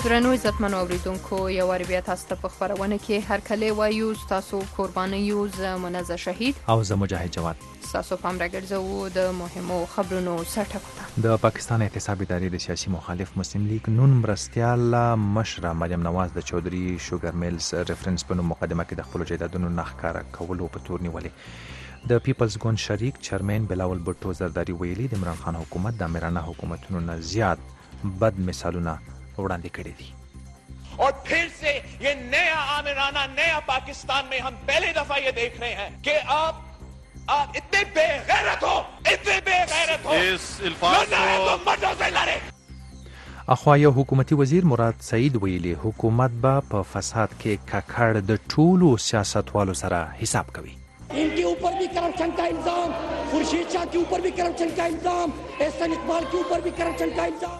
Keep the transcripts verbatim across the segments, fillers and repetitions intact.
درنو عزتمنو اوریدونکو یو وار بیا تاسو ته په خبرونه کې هر کله وایو تاسو قرباني یو ز منزه شهید او ز مجاهد جواد تاسو پام راګرځو د مهمو خبرونو سرټکو د پاکستان احتساب ادارې د سیاسي مخالف مسلم لیگ نون مرستيال مشره مریم نواز د چودري شوګر میلز ریفرنس په مقدمه کې د خپل جیدادونو نخکاره کولو په تور نیولې د پیپلز ګوند شریک چیرمن بلاول بټو زرداری ویلي د عمران خان حکومت د امرانه حکومتونو نه زیات بد مثالونه وړاندې کړی دي और फिर से ये नया आमिराना नया पाकिस्तान में हम पहली दफा ये देख रहे हैं कि आप आप इतने बेगैरत हो इतने बेगैरत हो इस अल्फाज को मर्दों से लड़े اخوا یو حکومتي وزیر مراد سعید ویلي حکومت به په فساد کې ککړ د ټولو سیاستوالو سره حساب کوي इनके ऊपर भी करप्शन का इल्जाम खुर्शीद शाह के ऊपर भी करप्शन का इल्जाम एहसन इकबाल के ऊपर भी करप्शन का इल्जाम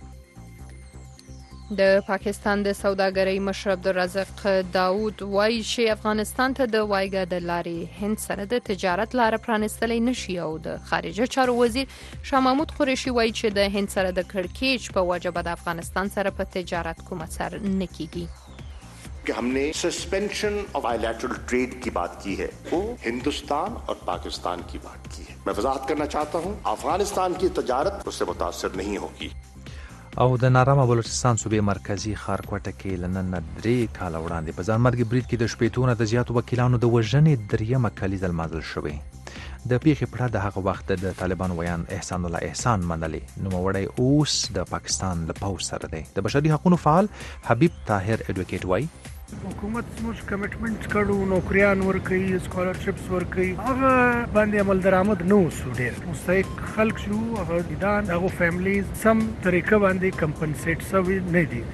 د پاکستان د سوداګرۍ مشر عبدالرزاق داود وایي چې افغانستان ته د وایګا د لارې هند سره د تجارت لار پرانستلی نشي او د خارجه چارو وزیر شاه محمود قریشي وایي چې د هند سره د کړکېچ په وجه به د افغانستان سره په تجارت کوم اثر نه کیږي कि हमने सस्पेंशन ऑफ बायलैटरल ट्रेड की बात की है वो हिंदुस्तान और पाकिस्तान की बात की है मैं वजाहत करना चाहता हूँ अफगानिस्तान की तजारत उससे मुतासर नहीं होगी او د نارامه بلوچستان صوبې مرکزی ښارکوټه کې لنن درې کال وړاندې په ځانمرګي برید کې د شپېتونه د زیاتو وکیلانو د وژنې دریمه کلیزه لمانځل شوې د پیښې پړه د هغه وخت د طالبان ویان احسان الله احسان منلې نوموړی اوس د پاکستان له پوځ سره دی د بشري حقوقو فعال حبیب طاهر ایډوکیټ وایي حکومت زموږ کمټمنټ کړو نوکریان ورکوي سکالرشپس ورکوي هغه باندې عمل درآمد نه وسو ډېر مستحق خلک شو هغه دیدان هغه فیملیز سم طریقه باندې کمپنسیټ سوي نه دي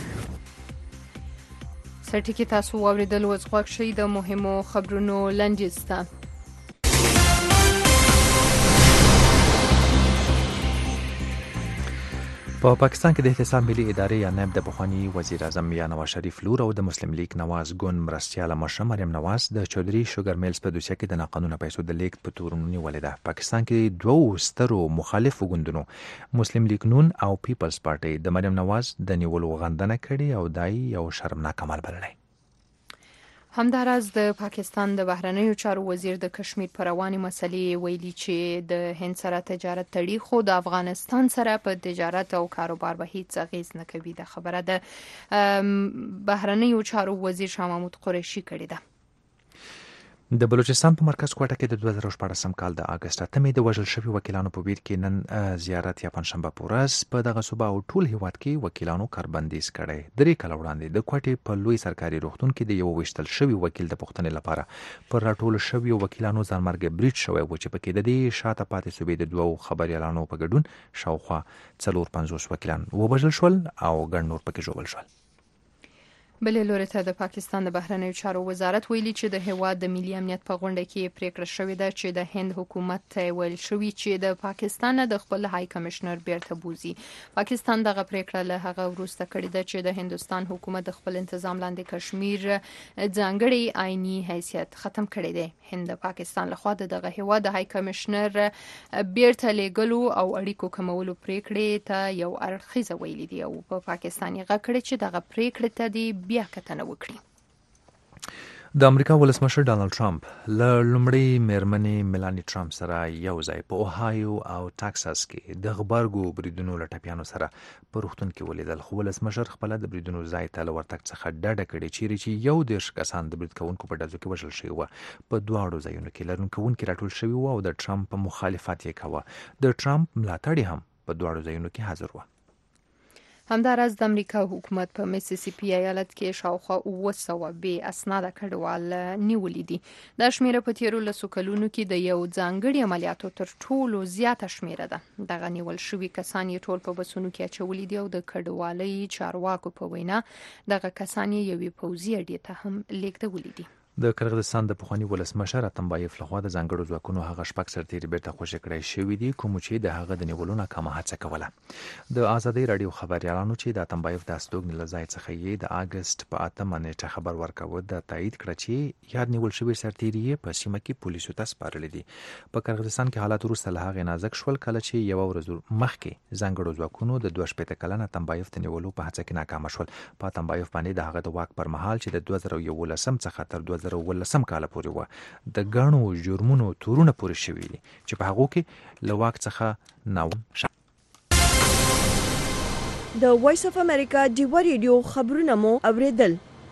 سرټی کې تاسو واوریدل اوس غوښ شي د مهمو خبرونو لنډیسته په پا پاکستان کې د احتساب ملي ادارې یا نائب د پخوانی وزیر اعظم یا نواز شریف لور او د مسلم لیگ نواز ګوند مرستياله مشره مریم نواز د چودري شوګر میلز په دوسیه کې د ناقانونه پیسو د لیک په تور نیولې ده پاکستان کې دوه سترو مخالفو ګوندونو مسلم لیگ نون او پیپلز پارټي د مریم نواز د نیولو غندنه کړې او دای یو شرمناک عمل بللی همداراز د پاکستان د بهرنیو چارو وزیر د کشمیر پر رواني مسلې ویلي چې د هند سره تجارت تړي خو د افغانستان سره په تجارت او کاروبار به هیڅ اغیز نه کوي د خبره ده بهرنیو چارو وزیر شاه محمود قریشي کړی ده د بلوچستان په مرکز کوټه کې د دوه زره شپاړسم کال د اگست اتمې د وژل شوي وکیلانو په بیر کې نن زیارت یا پنځشنبه په ورځ په دغه صوبه او ټول هیواد کې وکیلانو کاربندیز کړی درې کال وړاندې د کوټې په لوی سرکاري روغتون کې د یو وشتل شوي وکیل د پوښتنې لپاره پر راټول شوي وکیلانو ځانمرګ برید شوی و چې پکې د دې شاته پاتې صوبې د دوه خبريالانو په ګډون شاوخوا څلور پنځوس وکیلان وبژل شول او ګڼ نور پکې ژوبل شول بلې لوري ته د پاکستان د بهرنیو چارو وزارت ویلي چې د هیواد د ملي امنیت په غونډه کې پریکړه شوې ده چې د هند حکومت ته ویل شوی چې د پاکستان د خپل های کمشنر بیرته بوزي پاکستان دغه پریکړه له هغه وروسته کړې ده چې د هندستان حکومت د خپل تنظیم لاندې کشمیر ځانګړي آئینی حیثیت ختم کړی دی هند د پاکستان لخوا دغه هیواد د های کمشنر بیرته لېږلو او اړیکو کمولو پریکړې ته یو اړخیزه ویلي دی او په پاکستان یې غږ کړی چې دغه پریکړه ته دی بیا کتنه وکړي د امریکا ولسمشر ډانلډ ټرمپ له لومړۍ میرمنې میلانی ټرمپ سره یو ځای په اوهایو او ټکساس کې د غبرګو بریدونو له ټپیانو سره په روغتون کې ولیدل خو ولسمشر خپل د بریدونو ځای ته له ورتګ څخه ډډه کړې چیرې چې یو دېرش کسان د برید کوونکو په ډزو کې وژل شوي وو په دواړو ځایونو کې لرونکي راټول شوي وو او د ټرمپ په مخالفت یې کاوه د ټرمپ ملاتړي هم په دواړو ځایونو کې حاضر وو همداراز د امریکا حکومت په میسیسیپي ایالت کې شاوخوا اوه سوه بې اسناده کډوال نیولي دي دا شمیره په تیرو لسو کلونو کې د یو ځانګړي عملیاتو تر ټولو زیاته شمیره ده دغه نیول شوي کسان یې ټول په بسونو کې اچولي دي او د کډوالۍ چارواکو په وینا دغه کسان یې یوې پوځي اډې ته هم لیږدولي دي د قرغیزستان د پخوانی ولسمشر اتمبایف لخوا د ځانګړو ځواکونو هغه شپږ سرتیري بیرته خوشي کړای شوی دي کوم چې د هغه د نیولو ناکامه هڅه کوله. د ازادي رادیو خبريالانو چې د اتمبایف د استوګنې لزای څخه یې د اگست په اتمه نیټه خبر ورکاوه د تایید کړ چې یاد نیول شوی سرتیري په سیمه کې پولیسو ته سپارل دي. په قرغیزستان کې حالات وروسته له هغه نازک شول کله چې یو ورځ مخکې ځانګړو ځواکونو د دوه شپېته کلن اتمبایف د نیولو په هڅه کې ناکام شول. په اتمبایف باندې د هغه د واک پر مهال چې د دوه زره یولسم څخه تر دوه زره ولسم کال پورې و د غاڼو جرمونو تورونه پورې شوي دي چې په هغه کې له واک څخه ناو د وایس اف امریکا ډیو ریډیو خبرونه مو اوریدل.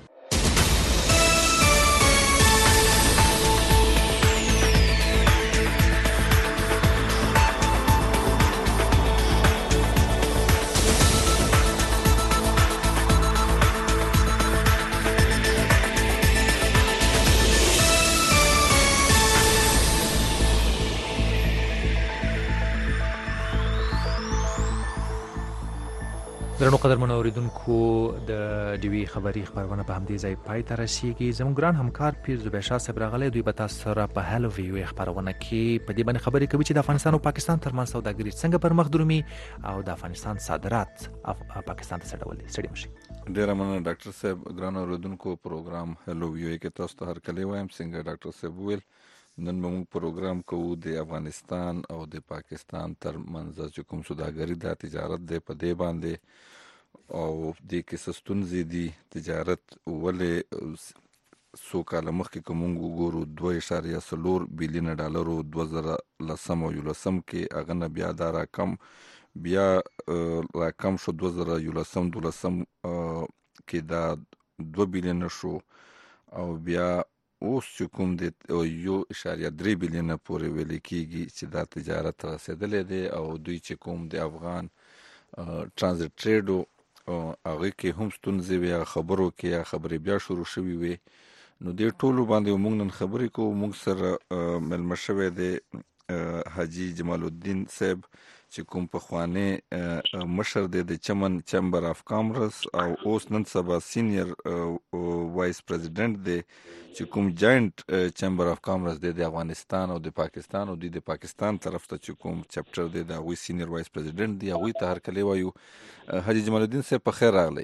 درنو قدرمنو اوریدونکو د ډیوی خبری خبرونه په همدې ځای پای ته رسیږي. زموږ ګران همکار پیر زبیر شاه صاحب راغلی دوی به تاسو سره په هلو ویو خبرونه کې په دې باندې خبرې کوي چې د افغانستان او پاکستان ترمنځ سوداګري څنګه پر مخ درومي او د افغانستان صادرات پاکستان ته څه ډول دي. ستړي مشي. ډیره مننه ډاکټر صاحب. ګران اوریدونکو پروګرام هلو ویو کې تاسو ته هر کله وایم څنګه ډاکټر صاحب ویل نن موږ پروګرام کوو د افغانستان او د پاکستان ترمنځ چې کوم سوداګري د تجارت د په دې باندې او د کې ستونزې دي. تجارت ولې سو کال مخکې کوم وګورو دوه اعشاریه څلور بلین ډالر دوه زره لسم او یولسم کې هغه نه بیا دا رقم بیا رقم شو دوه زره یولسم دولسم کې دا دوه بلین شو او بیا اوس چې کوم د یو اعشاریه درې بلین پورې ویل کېږي چې دا تجارت رسیدلې دی او دوی چې کوم د افغان ترانزیت ټریډ هغه کې هم ستونزې وي خبرو کې خبرې بیا شروع شوې وي. نو دې ټولو باندې موږ نن خبرې کوو. موږ سره ملمه شوی دی حاجی جمال الدین صاحب چې کوم پخوانی مشر دی د چمن چمبر اف کامرس او اوس نن سبا سینیر وایس پریزیډنټ دی چې کوم جاینټ چمبر اف کامرس دی د افغانستان او د پاکستان او د پاکستان طرف ته چې کوم چپټر دی د هغوی سینیر وایس پریزیډنټ دی. هغوی ته هر کله وایو حاجی جمال الدین صاحب په خیر راغلی.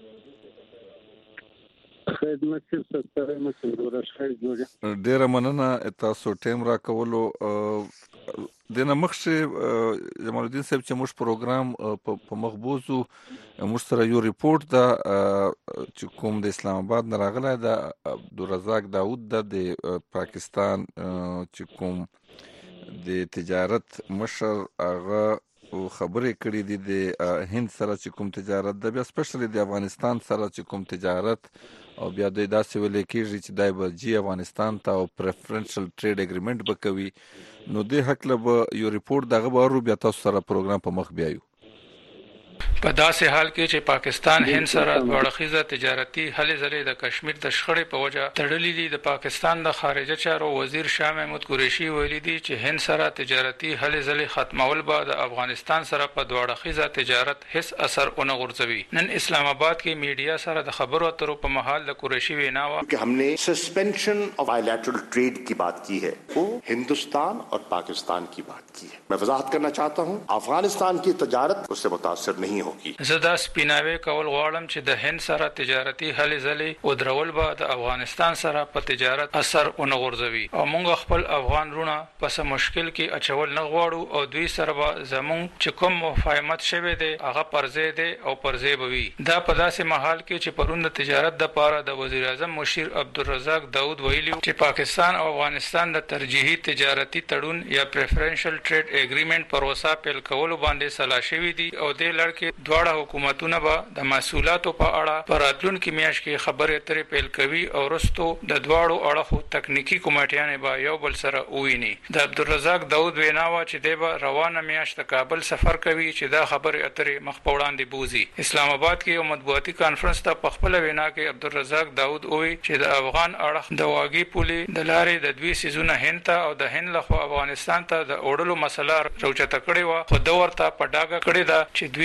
ډیره مننه تاسو ټیم را کولو. دنه مخکې جمال الدین صاحب چې موږ پروګرام په مخبوزو موږ سره یو ریپورت دا چې کوم د اسلام آباد نه راغلی دا عبدالرزاق داود د پاکستان چې کوم د تجارت مشر هغه خبرې کړې دي د هند سره چې کوم تجارت د بیا سپیشلی د افغانستان سره چې کوم تجارت او بیا د داسې ویل کېږي چې دای به جی افغانستان ته او پریفرنشل ټریډ اګریمنٹ به کوي. نو د حق له یو ریپورت دغه به بیا تاسو سره پروګرام په مخ بیایو. په داسې حال کې چې پاکستان هند سره وړخیزه تجارتي هلې ځلې د کشمیر د شخړې په وجه تړلې دي. د پاکستان د خارجه چارو وزیر شاه محمود قریشي ویلي دي چې هند سره تجارتي هلې ځلې ختمول به د افغانستان سره په وړخیزه تجارت هیڅ اثر ونه غورځوي. نن اسلام آباد کې میډیا سره د خبرو اترو په محل د قریشي وینا وا कि हमने सस्पेंशन ऑफ बायलैटरल ट्रेड की बात की है वो हिंदुस्तान और पाकिस्तान की बात की है. मैं वजाहत करना चाहता हूँ अफगानिस्तान की तजारत उससे मुतासर नहीं होगी. زدا سپیناوي کول غواړم چې د هند سره تجارتي هلې ځلې او درول به د افغانستان سره په تجارت اثر ونه غورځوي او موږ خپل افغان رونه پس مشکل کې اچول نه غواړو او دوی سره به زموږ چې کوم مفاهمت شوه دی هغه پرځې دی او پرځې بوي. دا په داسې محل کې چې پرون د تجارت د پاره د وزیر اعظم مشیر عبدالرزاق داود ویلي چې پاکستان او افغانستان د ترجیحي تجارتي تړون یا پریفرنشل ټریډ اګریمنٹ پروسه پیل کولو باندې سلا شوی دي او د لړکې دواړه حکومتونه به د مسؤلاتو په اړه په راتلونکي میاشت کې خبرې اترې پیل کوي او وروسته د دواړو اړخو تکنیکی کمیټیانې به یو بل سره وویني. د عبدالرزاق داود وینا وا چې دی به روانه میاشت کابل سفر کوي چې دا خبرې اترې مخ په وړاندې بوزي. اسلام آباد کې یو مطبوعاتي کانفرنس ته په خپل وینا کې عبدالرزاق داود وویل چې د افغان اړخ د واګي پولي د لارې د دوی سيزونه هند ته او د هند لخوا افغانستان ته د اوړلو مسله راوچته کړې و خو د ورته په ډاګه کړې ده چې دوی ته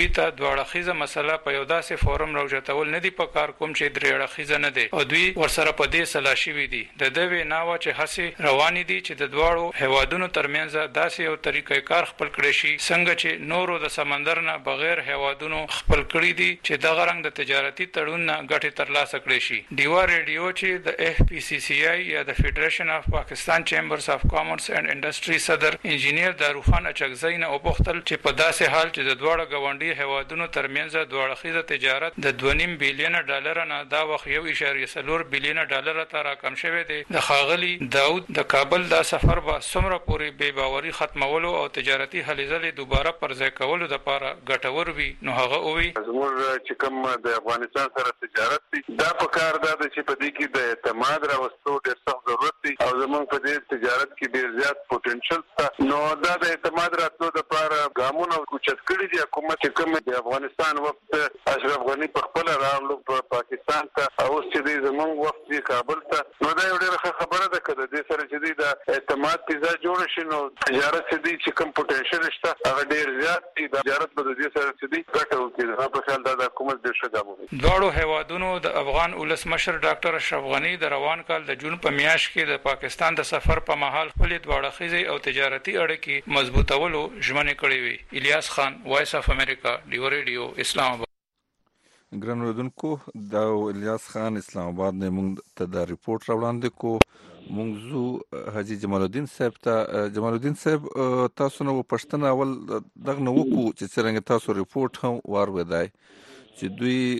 دواړه مسله په یو داسې فورم راوځتول نه دی په کار کوم چې درې اړخیزه نه دی او دوی ورسره په دې سلاشي وي دي د دوی ناوه چې هسي رواني دي چې د دواړو هوادونو ترمنځ داسې یو طریقې کار خپل کړی شي څنګه چې نورو د سمندر نه بغیر هوادونو خپل کړی دي چې دغه رنګ د تجارتي تړون نه ګټه ترلاسه کړي شي دیوا ریډیو چې د اف پی سی سی آی یا د فدریشن اف پاکستان چیمبرز اف کامرس اینڈ انډستری صدر انجینیر داروخان اچکزی نه وپوښتل چې په داسې حال چې د دواړو ګاونډي هوادونو ترمنځ دواړه تجارت د دوه نیم بیلیون ډالر نه دا وخت یو اشاریه څلور بیلیون ډالر ته راکم شوی دی د خاغلی داود د کابل دا سفر به څومره پورې بے باوري ختمولو او تجارتي هلې ځلې دوباره پرځای کولو د لپاره ګټور وي نو هغه وی زموږ چې کوم د افغانستان سره تجارت دی دا په کار ده چې په دې کې د اعتماد راوستو ډېر سخت ضرورت دی او زموږ په دې تجارت کې ډېر زیات پوتنشل شته نو دا د اعتماد راتلو لپاره ګامونه اوچت کړي دي حکومت چې کوم د افغانستان وخت اشرف غنی په خپل راغلو په پاکستان ته او چې د زمونږ وخت دی کابل ته نو دا یو ډېره خبره ده کده د سره چې دی د اعتماد فضا جوړ شي نو تجارت چې دی چې کوم پوتنشل شته هغه ډېر زیات دی د تجارت په دې سره چې دی ګټه وکړي په خیال دا د حکومت ډېر ښه ګام دی دواړو هوادونو د افغان ولسمشر ډاکټر اشرف غنی د روان کال د جون په میاشت کې د پاکستان د سفر په مهال خپل دواړه خزي او تجارتي اړیکې مضبوطولو ژمنه کړې وي الیاس خان وایس اف امریکا دیو ریډیو اسلام آباد ګران اوریدونکو دا الیاس خان اسلام آباد نه موږ ته دا ریپورت راوړاندې کو موږ زو حاجی جمال الدین صاحب ته جمال الدین صاحب تاسو نو پښتنه اول دغه نو وکړو چې څنګه تاسو ریپورت هم واروي چې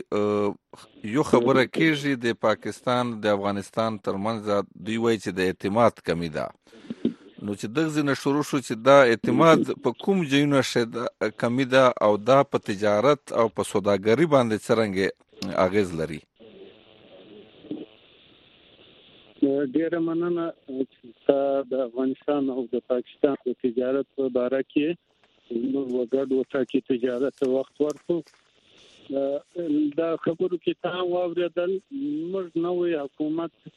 دوی یو خبره کېږي د پاکستان د افغانستان ترمنځ دوی وایي چې د اعتماد کمی ده نو چې دغه ځنه شروع شو چې دا اعتماد په کوم ځایونو شته کمی ده او دا په تجارت او په سوداګري باندې څنګه اغیز لري ډیره مننه چې د افغانستان او د پاکستان د تجارت په اړه کې نو وګړو ته کې تجارت وخت ورکو دا خبرو کې تاسو واوریدل موږ نوې حکومت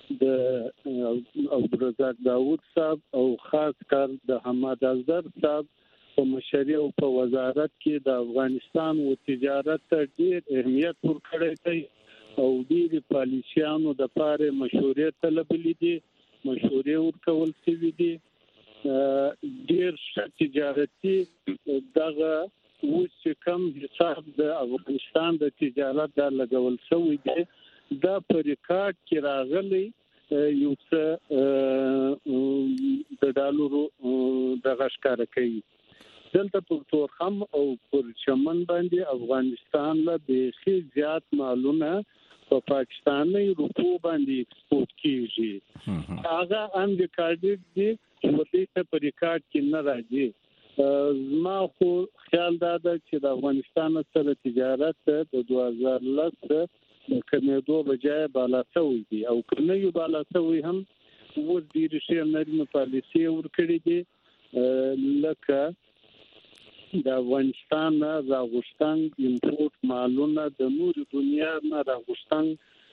د عبدالرزاق داود صاحب او خاص کار د حماد ازهر صاحب په مشرۍ او په وزارت کې د افغانستان او تجارت ته ډېر اهمیت ورکړی دی او ډېر پالیسیانو د پاره مشورې طلبلې دي مشورې ورکول شوي دي ډېر ښه تجارتي دغه اوس چې کوم حساب د افغانستان د تجارت د لګول شوی دی دا په ریکارډ کې راغلی یو څه د ډالرو د غشکاره کوي دلته په تورخم او پر چمن باندې افغانستان له بیخي زیات مالونه په پاکستاني روپو باندې ایکسپورت کیږي هغه ان ریکارډ دي چې په دې په ریکارډ کې نه راځي ما خو خیال دا ده چې د افغانستان سره تجارت د دوه هزار لس د کمیدو بجای بالا شوی دی او کنه یو بالا شوی هم ور دي رشي نرمه پالیسي ورکړي دي لکه د افغانستان راغښتن امپورټ مالونه د نور دنیا نه راغښتن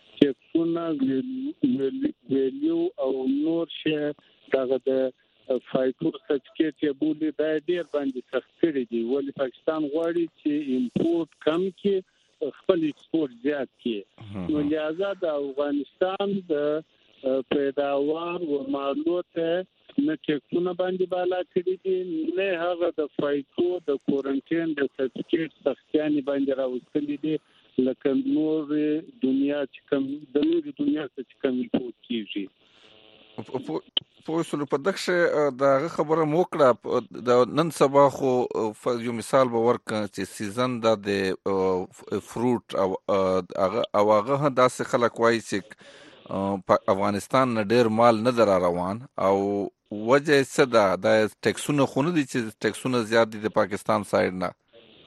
چې څونه ویلیو او نور شي دغه د فایټور سرټیفیکټ یې بولی دا ډیر باندې سخت کړی دی ولې پاکستان غواړي چې امپورټ کم کړي خپل ایکسپورت زیات کړي نو لہذا د افغانستان د پیداوار او مالوت نه ټیکسونه باندې بالا کړی دي نه هغه د فایټو د کورنټین د سرټیفیکټ سختیانی باندې راوستلې دي لکه نور دنیا چې کوم د نور دنیا څخه کوم امپورټ کیږي په اصل په دغه د خبره موکړه د نن سبا خو یو مثال به ورکړم چې سیزن د فروټ او او هغه داسې خلک وایي چې افغانستان نه ډیر مال نه در روان او وجه څه ده د ټیکسونو خو نه دي چې ټیکسونه زیات دي د پاکستان سایډ نه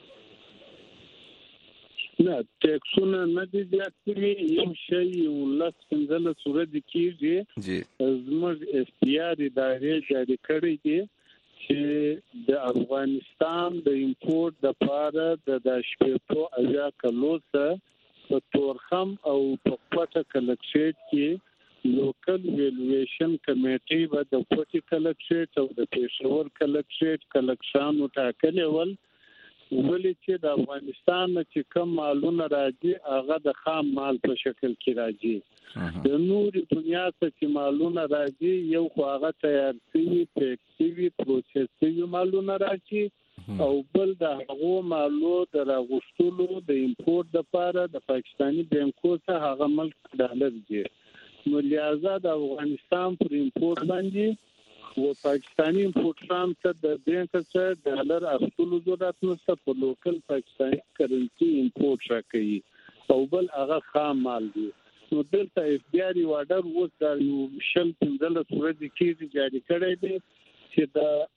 نه ټیکسونه نه دي زیات کړي یو شی یو لاس پنځله صورت کېږي جی زموږ اختیار ادارې جاری کړی دي چې د افغانستان د امپورټ د پاره د شپږو اویا کلوسه په تورخم او په پټه کلکشیټ کې لوکل ویلویشن کمیټي به د پټي کلکشیټ او د پېښور کلکشیټ کلکشانو ټاکلې ول ولې چې د افغانستان چې کوم مالونه راځي هغه د خام مال په شکل کې راځي. د نوري دنیا ته چې مالونه راځي یو خو هغه تیار شوي پیکسي پروسس شوي مالونه راځي او بل د هغو مالو د راغوښتلو د امپورټ لپاره د پاکستاني بانکو څخه هغه ملک ډالر دی. نو لہذا د افغانستان پر امپورټ باندې و پاکستاني امپورټران ته د بانک څخه ډالر اخیستلو ضرورت نشته، په لوکل پاکستاني کرنسي امپورټ راکوي او بل هغه خام مال دی. نو دلته اف بی آر وارډر اوس د یو شل پنځلس ورځې کې جاری کړی دی چې د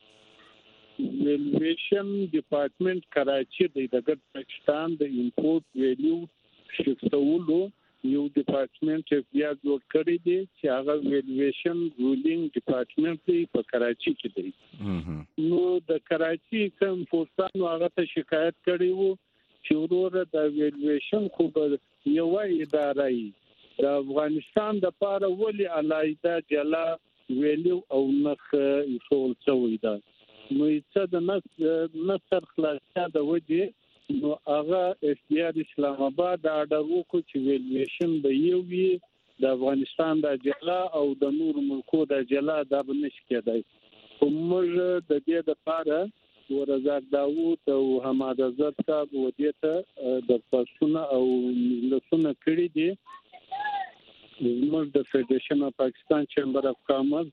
ویلویشن ډپارټمنټ کراچي د دغه پاکستان د امپورټ ویلیو شفتولو یو ډپارټمنټ اف بی آر جوړ کړی دی چې هغه ویلویشن رولینګ ډپارټمنټ دی په کراچي کې دی. نو د کراچي کوم فورسانو هغه ته شکایت کړی وو چې ورور د ویلویشن خو به یو اداره ای د افغانستان د پاره ولی علایده جلا ویلیو او نخ یوول څوی دا. نو چې د نصر خلاصیا د وجه نو هغه اف بی آر اسلام آباد د اډر وکړو چې ویلویشن به یو وي د افغانستان د جلا او د نور ملکو د جلا د بنش کېدای. کومه د دې د پاره ورزاق داوود او حماد عزت صاحب ودیته د پښتون او لسونه کړی دي. موږ د فدریشن اف پاکستان چیمبر اف کامرس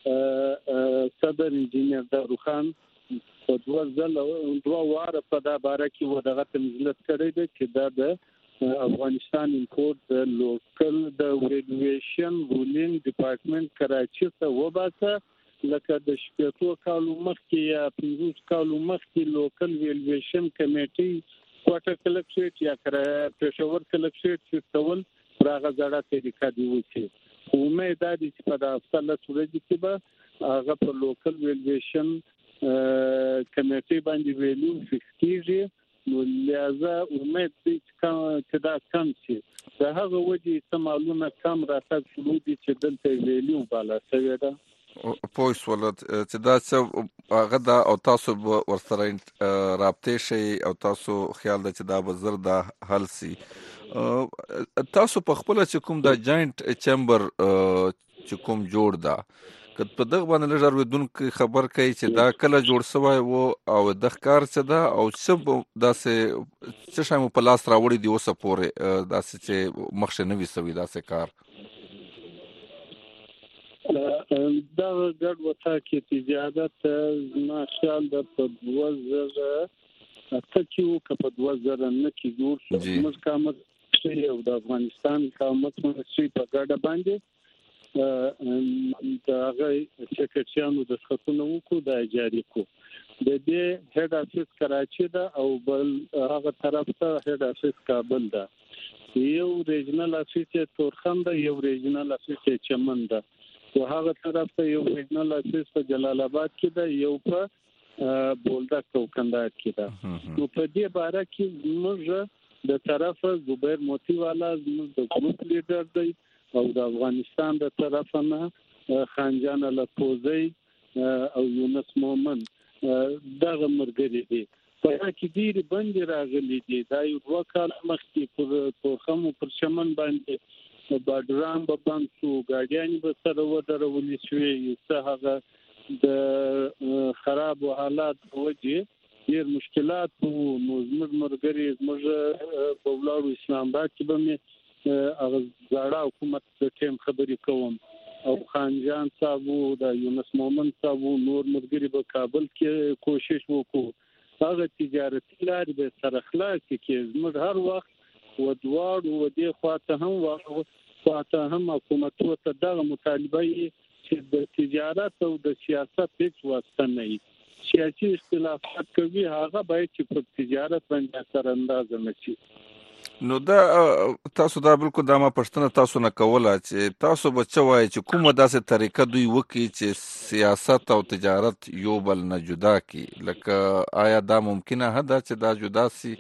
صدر انجینیر داروخان په دوه ځله دوه واره په دا باره کې و دغه تمزلت کړی دی چې دا د افغانستان امپورټ د لوکل د ویلویشن رولینګ ډپارټمنټ کراچي ته وباسه، لکه د شپږو کالو مخکې یا پنځوس کالو مخکې لوکل ویلویشن کمیټي کوټه کلکټریټ یا پېښور کلکټریټ چې ټول راغه زړه طریقه دی وسی. امید ده چې په داستان له ورځې کې به هغه په لوکل ویلویشن کمیټي باندې ویلو فکس کیږي. نو لہذا امید دې چې دا کم شي. د هغه وجې استعمالونه کم راځي شروع دي چې دلته ویلو بالا شوی ده. پوه شولت چې دا څه هغه دا او تاسو ورسره رابطه شي او تاسو خیال ده چې دا به زر دا حل سي. تاسو په خپل چې کوم دا جاینټ چیمبر چې کوم جوړ دا کله په دغه باندې لږ اورېدونکو خبر کوي چې دا کله جوړ شوی وو او د ښکار څه ده او څه داسې څه شی مو په لاس راوړي دي اوسه پورې داسې چې مخکې نه وي سوي داسې کار. دا ګډ وتا کې تجارت ما خیال د په دوه زره اته کې او په دوه زره نه کې جوړ شو. موږ کومه او د افغانستان حکومت مونږ په ګډه باندې د هغه سکرټریانو د خطونو وکړو د جاری کو. د دې هډ افیس کراچي ده او بل هغه طرف ته هډ افیس کابل ده. یو ریجنل افیس تورخم ده، یو ریجنل افیس چمن ده او هغه طرف ته یو ریجنل افیس په جلال آباد کې ده، یو په بولدک او کندهار کې ده. نو په دې باره کې موږ د طرف زبیر موتی والا زموږ د ګروپ لیډر دی او د افغانستان د طرف نه خانجان لپوزی او یونس مومن دغه مرګري دي. په کې ډیر باندې راغلي دي. دا یو دوه کال مخکې پر تورخم پر چمن باندې بادرام به بند شو، ګاډیان به سره ودرولې شوې. څه هغه د خراب حالات وجه ډیر مشکلات وو. نو زموږ مرګري زموږ په ولاړو اسلام آباد کې به مې هغه زړه حکومت د ټیم خبرې کوم او خانجان صاحب او د یونس مومن صاحب نور مرګري په کابل کې کوشش وکړو هغه تجارتي لارې به سره خلاص کړي. زموږ هر وخت و دوار و دې خواته هم خواته هم حکومت ته دغه مطالبه چې د تجارت او د سیاست هیڅ واسطه نه وي. سیاسي اختلافات کوي هغه باید چې په تجارت باندې اثر انداز نه شي. نو دا تاسو دا بالکل دا ما پښتنه تاسو نه کوله چې تاسو بچوای چې کومه داسې طریقه دوی وکي چې سیاست او تجارت یو بل نه جدا کی، لکه آیا دا ممکنه ده چې دا جدا سي؟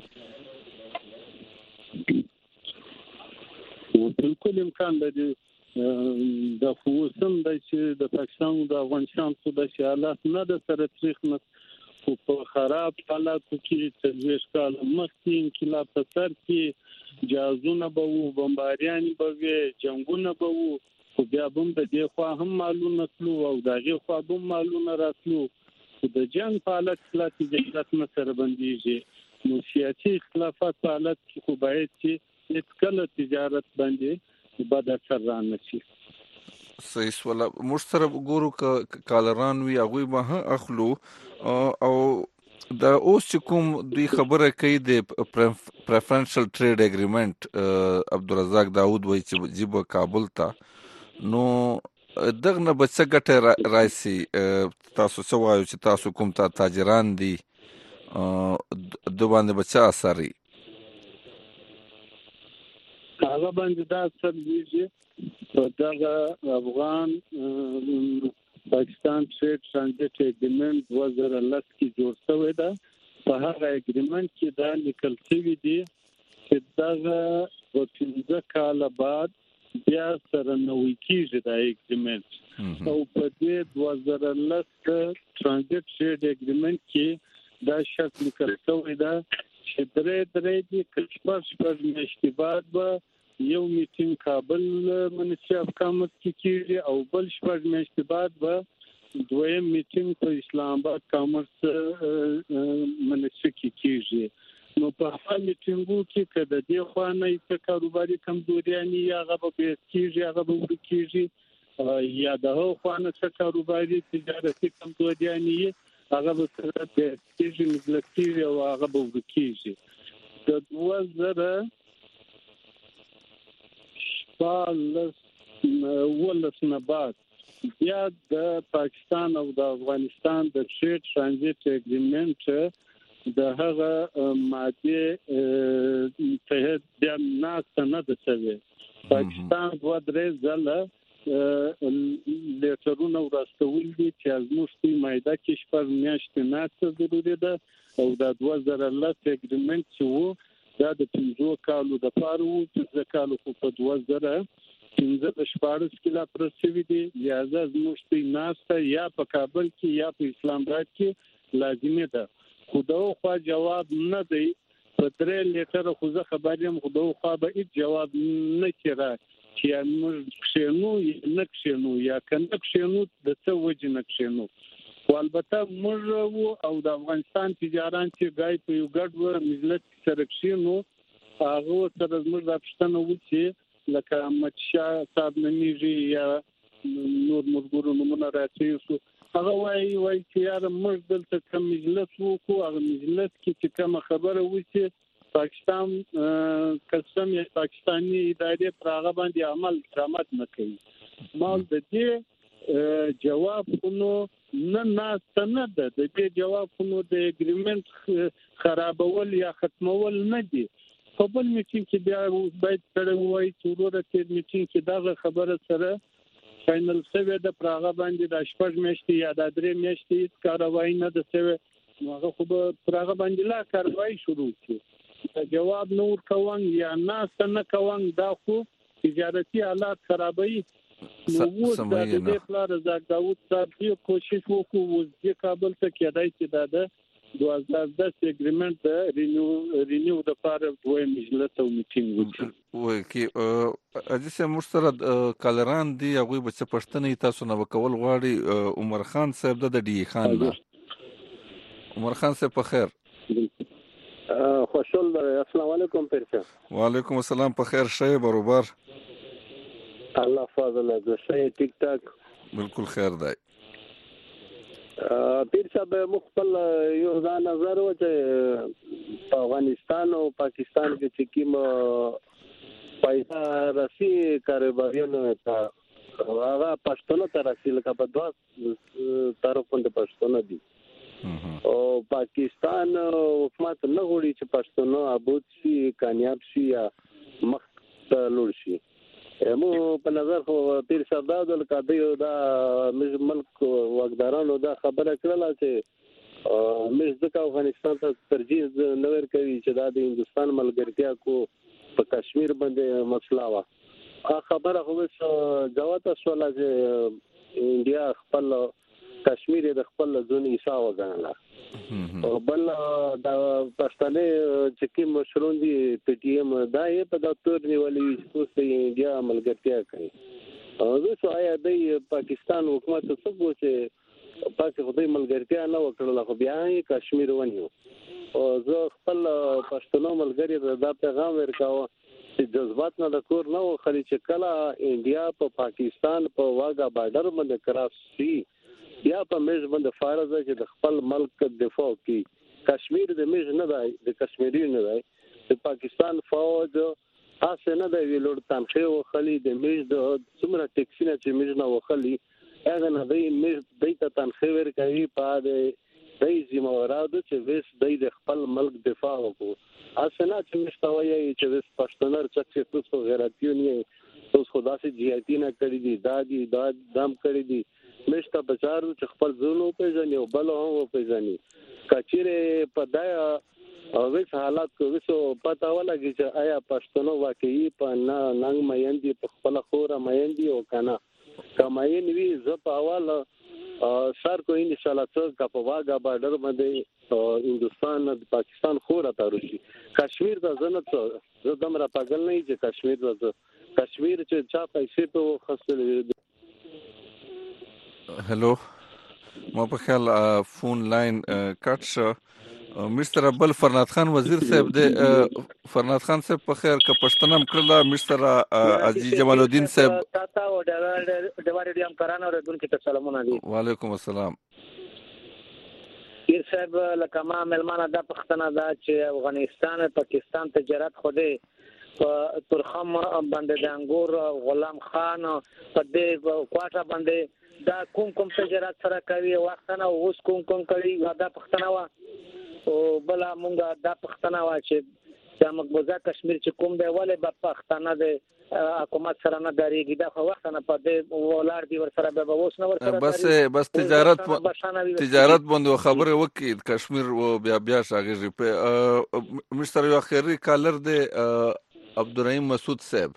بالکل امکان لري. د خوسم د چې د پاکستان او د افغانستان په د حالات نه د سره تاریخ نه خو په خراب حالاتو کې څلوېښت کاله مخکې انقلاب په سر کې جازونه به وو، بمباریان به وي، جنګونه به وو، خو بیا هم د دې خوا هم مالونه تلو او د هغې خوا هم مالونه راتلو. خو د جنګ په حالت کې لا تجارت نه سره بندېږي، نو سیاسي اختلافات په حالت کې خو باید چې هېڅکله تجارت باندې بد اثر رانه شي. صحیح سواله. موږ سره ګورو که کالران وي هغوی به هم اخلو او دا اوس چې کوم دوی خبره کوي د پریفرنشل ټریډ اګریمنت، عبدالرزاق داود وایي چې ځي به کابل ته، نو دغه نه به څه ګټه راشي؟ تاسو څه وایو چې تاسو کوم تاجران دي د باندې به څه اثر وي؟ هغه باندې دا اثر ویږي په دغه افغان پاکستان ټریډ ټرانزیټ اګریمنت دوه زره لس کې جوړ شوی ده. په هغه اګریمنت کې دا لیکل شوي دي چې دغه په پنځه کاله بعد بیا سره نوی کېږي دا اګریمنت، او په دې دوه زره لس ټرانزیټ ټریډ اګریمنت کې دا شرط لیکل شوی ده چې درې درې دي که شپږ شپږ میاشتې بعد به یو میټینګ کابل منسي اف کامرس کې کېږي او بل شپږ میاشتې بعد به دویم میټینګ په اسلام آباد کامرس منسي کې کېږي. نو په هغه میټینګو کې که د دې خوا نه څه کاروباري کمزوریانې یا هغه به بحث کېږي، هغه به ورک کېږي، یا د هغه خوا نه څه کاروباري تجارتي کمزوریانې هغه به سره بحث کېږي، مطلق کېږي او هغه به ورک کېږي. د دوه زره ولس نه بعد بیا د پاکستان او د افغانستان د ټریډ ټرانزیټ اګریمنت د هغه ماده ته بیا ناسته نه ده شوې. پاکستان دوه درې ځله لیټرونه ورستول دي چې زموږ په مایده کې شپږ میاشتې ناسته ضروري ده، او دا دوه زره لس اګریمنت چې وو دا د پنځو کالو د پاره وو، پنځه کالو خو په دوه زره پنځه د شپاړس کې لا پرسوي دي، لہذا زموږ په ناسته یا په کابل کې یا په اسلام آباد کې لازمي ده. خو دغه خوا جواب نه دی، په درې لیټر خو زه خبر یم، خو دغه خوا به هیڅ جواب نه کړه چې یا موږ کښېنو یا نه کښېنو، یا که نه کښېنو د څه وجې نه کښېنو. خو البته موږ وو او د افغانستان تجاران چې ګای په یو ګډ و مجلس سره کښېنو، هغه سره زموږ دا پوښتنه وه چې لکه احمد شاه صاحب نومیږي یا نور ملګرو نومونه راڅېږي شو، هغه وایي وایي چې یاره موږ دلته کوم مجلس وکړو، هغه مجلس کې چې کومه خبره وشي پاکستان کسټم یا پاکستاني ادارې پر هغه باندې عمل درآمد نه کوي. مال د دې جواب خونو نه ناسته نه ده، د دې جواب خونو د اګریمنت خرابول یا ختمول نه دي. په بل میټینګ کې بیا باید سره وایي چې وروره تېر میټینګ کې دغه خبره سره فاینل شوې ده، پر هغه باندې د شپږ میاشتې یا د درې میاشتې هېڅ کاروایي نه ده شوې، نو هغه خو به پر هغه باندې لا کاروایي شروع کړي. جواب نه ورکوم یا ناسته نه کوم، دا خو تجارتي حالات خرابوي. نو اوس د دې پلار رزاق داود صاحب یې کوشش وکړو، اوس دې کابل ته کېدای چې دا د دوه زره دس اګریمنت د رینیو رینیو د لپاره دویم مجلس او میټینګ وکړي. وایي کې اجي سه موږ سره کالران دي، هغوی به څه پوښتنې تاسو نه وکول غواړي. عمر خان صاحب د ډي خان نه. عمر خان صاحب په خیر؟ خوشحال السلام علیکم پیر صاحب. وعلیکم السلام، په خیر شئ؟ بروبر الله فضل از شئ؟ ټیک ټاک بالکل خیر دی. پیر صاحب مخبل یو ځا نظر و چې په افغانستان او پاکستان کې چې کوم پیسې راسي کاروباریانو ته هغه پښتون ته راسي، لکه په دوه طرفونو پښتون دي او پاکستان حکومت نه غواړي چې پښتون ابود شي، کامیاب شي یا مخ ته لوړ شي. مو په نظر خو پیر صاحب دا د قضیه دا ملک واکدارانو دا خبره کړله چې موږ ځکه افغانستان ته ترجیح نه ورکوي چې دا د هندوستان ملګرتیا کو په کشمیر باندې مسله وه. هغه خبره خو اوس جوته شوله چې انډیا خپل کشمیر د خپل ځون حصہ وګڼله او بل د پښتنې چې کوم مشرون دي پی ټی ایم دا یې په دفتر نیولې چې اوس انډیا ملګرتیا کوي او زه سوای د پاکستان حکومت څخه چې پاکستان خدای ملګرتیا نه وکړله خو بیا یې کشمیر ونیو او زه خپل پښتنو ملګری دا پیغام ورکاوه چې جذبات نه د کور نه وخلي چې کله انډیا په پاکستان په واګا بارډر باندې کراس شي یا په میز باندې فارض ده چې د خپل ملک دفاع کوي. کشمیر د میز نه دی، د کشمیری نه دی، د پاکستان فوج اسه نه دی ویلور تنخې وخلي د میز د څومره ټیکسي نه چې میز نه وخلي هغه نه دی میز د ته تنخې ور کوي په د دای زموږراده چې وس د خپل ملک دفاع وکړو. اسنه چې مستوي چې وس پښتنر چې تاسو غیرتیونی تاسو خدا سي جهادي نه کړی دي دادی داد دم کړی دي مشته بچارو چې خپل زونو په ځنی او بل هم په ځنی کچېره په دایا او وس حالات کو وسو پتا ولګي چې آیا پښتنو واقعي په ننګ مېندي په خپل خوره مېندي او کنه کماین وی ز په حواله سر کو ان شاء الله څنګه په واګا بارډر باندې هندستان د پاکستان خورا تاروشي کشمیر د زنت زه دمر پاگل نه چې کشمیر د کشمیر چې چا پیسې په خسته. هلو ما په خیال فون لاین کټ شو. مستر ابل فرناد خان وزیر صاحب د فرناد خان صاحب په خیر ک پښتنم کړل مستر عزیز جمال الدین صاحب تاسو او د ډیوارډي ام کرانو ردون کې سلامونه دي. وعلیکم السلام. پیر صاحب لکه ما ملمانه د پښتنه دا چې افغانستان پاکستان تجارت خوده په ترخم باندې د انګور غلام خان په دې کوټه باندې دا کوم کوم تجارت سره کوي وختنه اوس کوم کوم کوي دا پښتنه وا او بل مونږه دا پښتنه وا چې د مقبوضه کشمیر چې کوم دی ولې په پښتنه د حکومت سره نه دریږي دا خو وختنه په دې ولار دی ور سره به اوس نه ور سره بس بس تجارت تجارت باندې خبره وکي کشمیر او بیا بیا شاګری په مستر یو اخري کالر دی عبدالرحیم مسعود صاحب.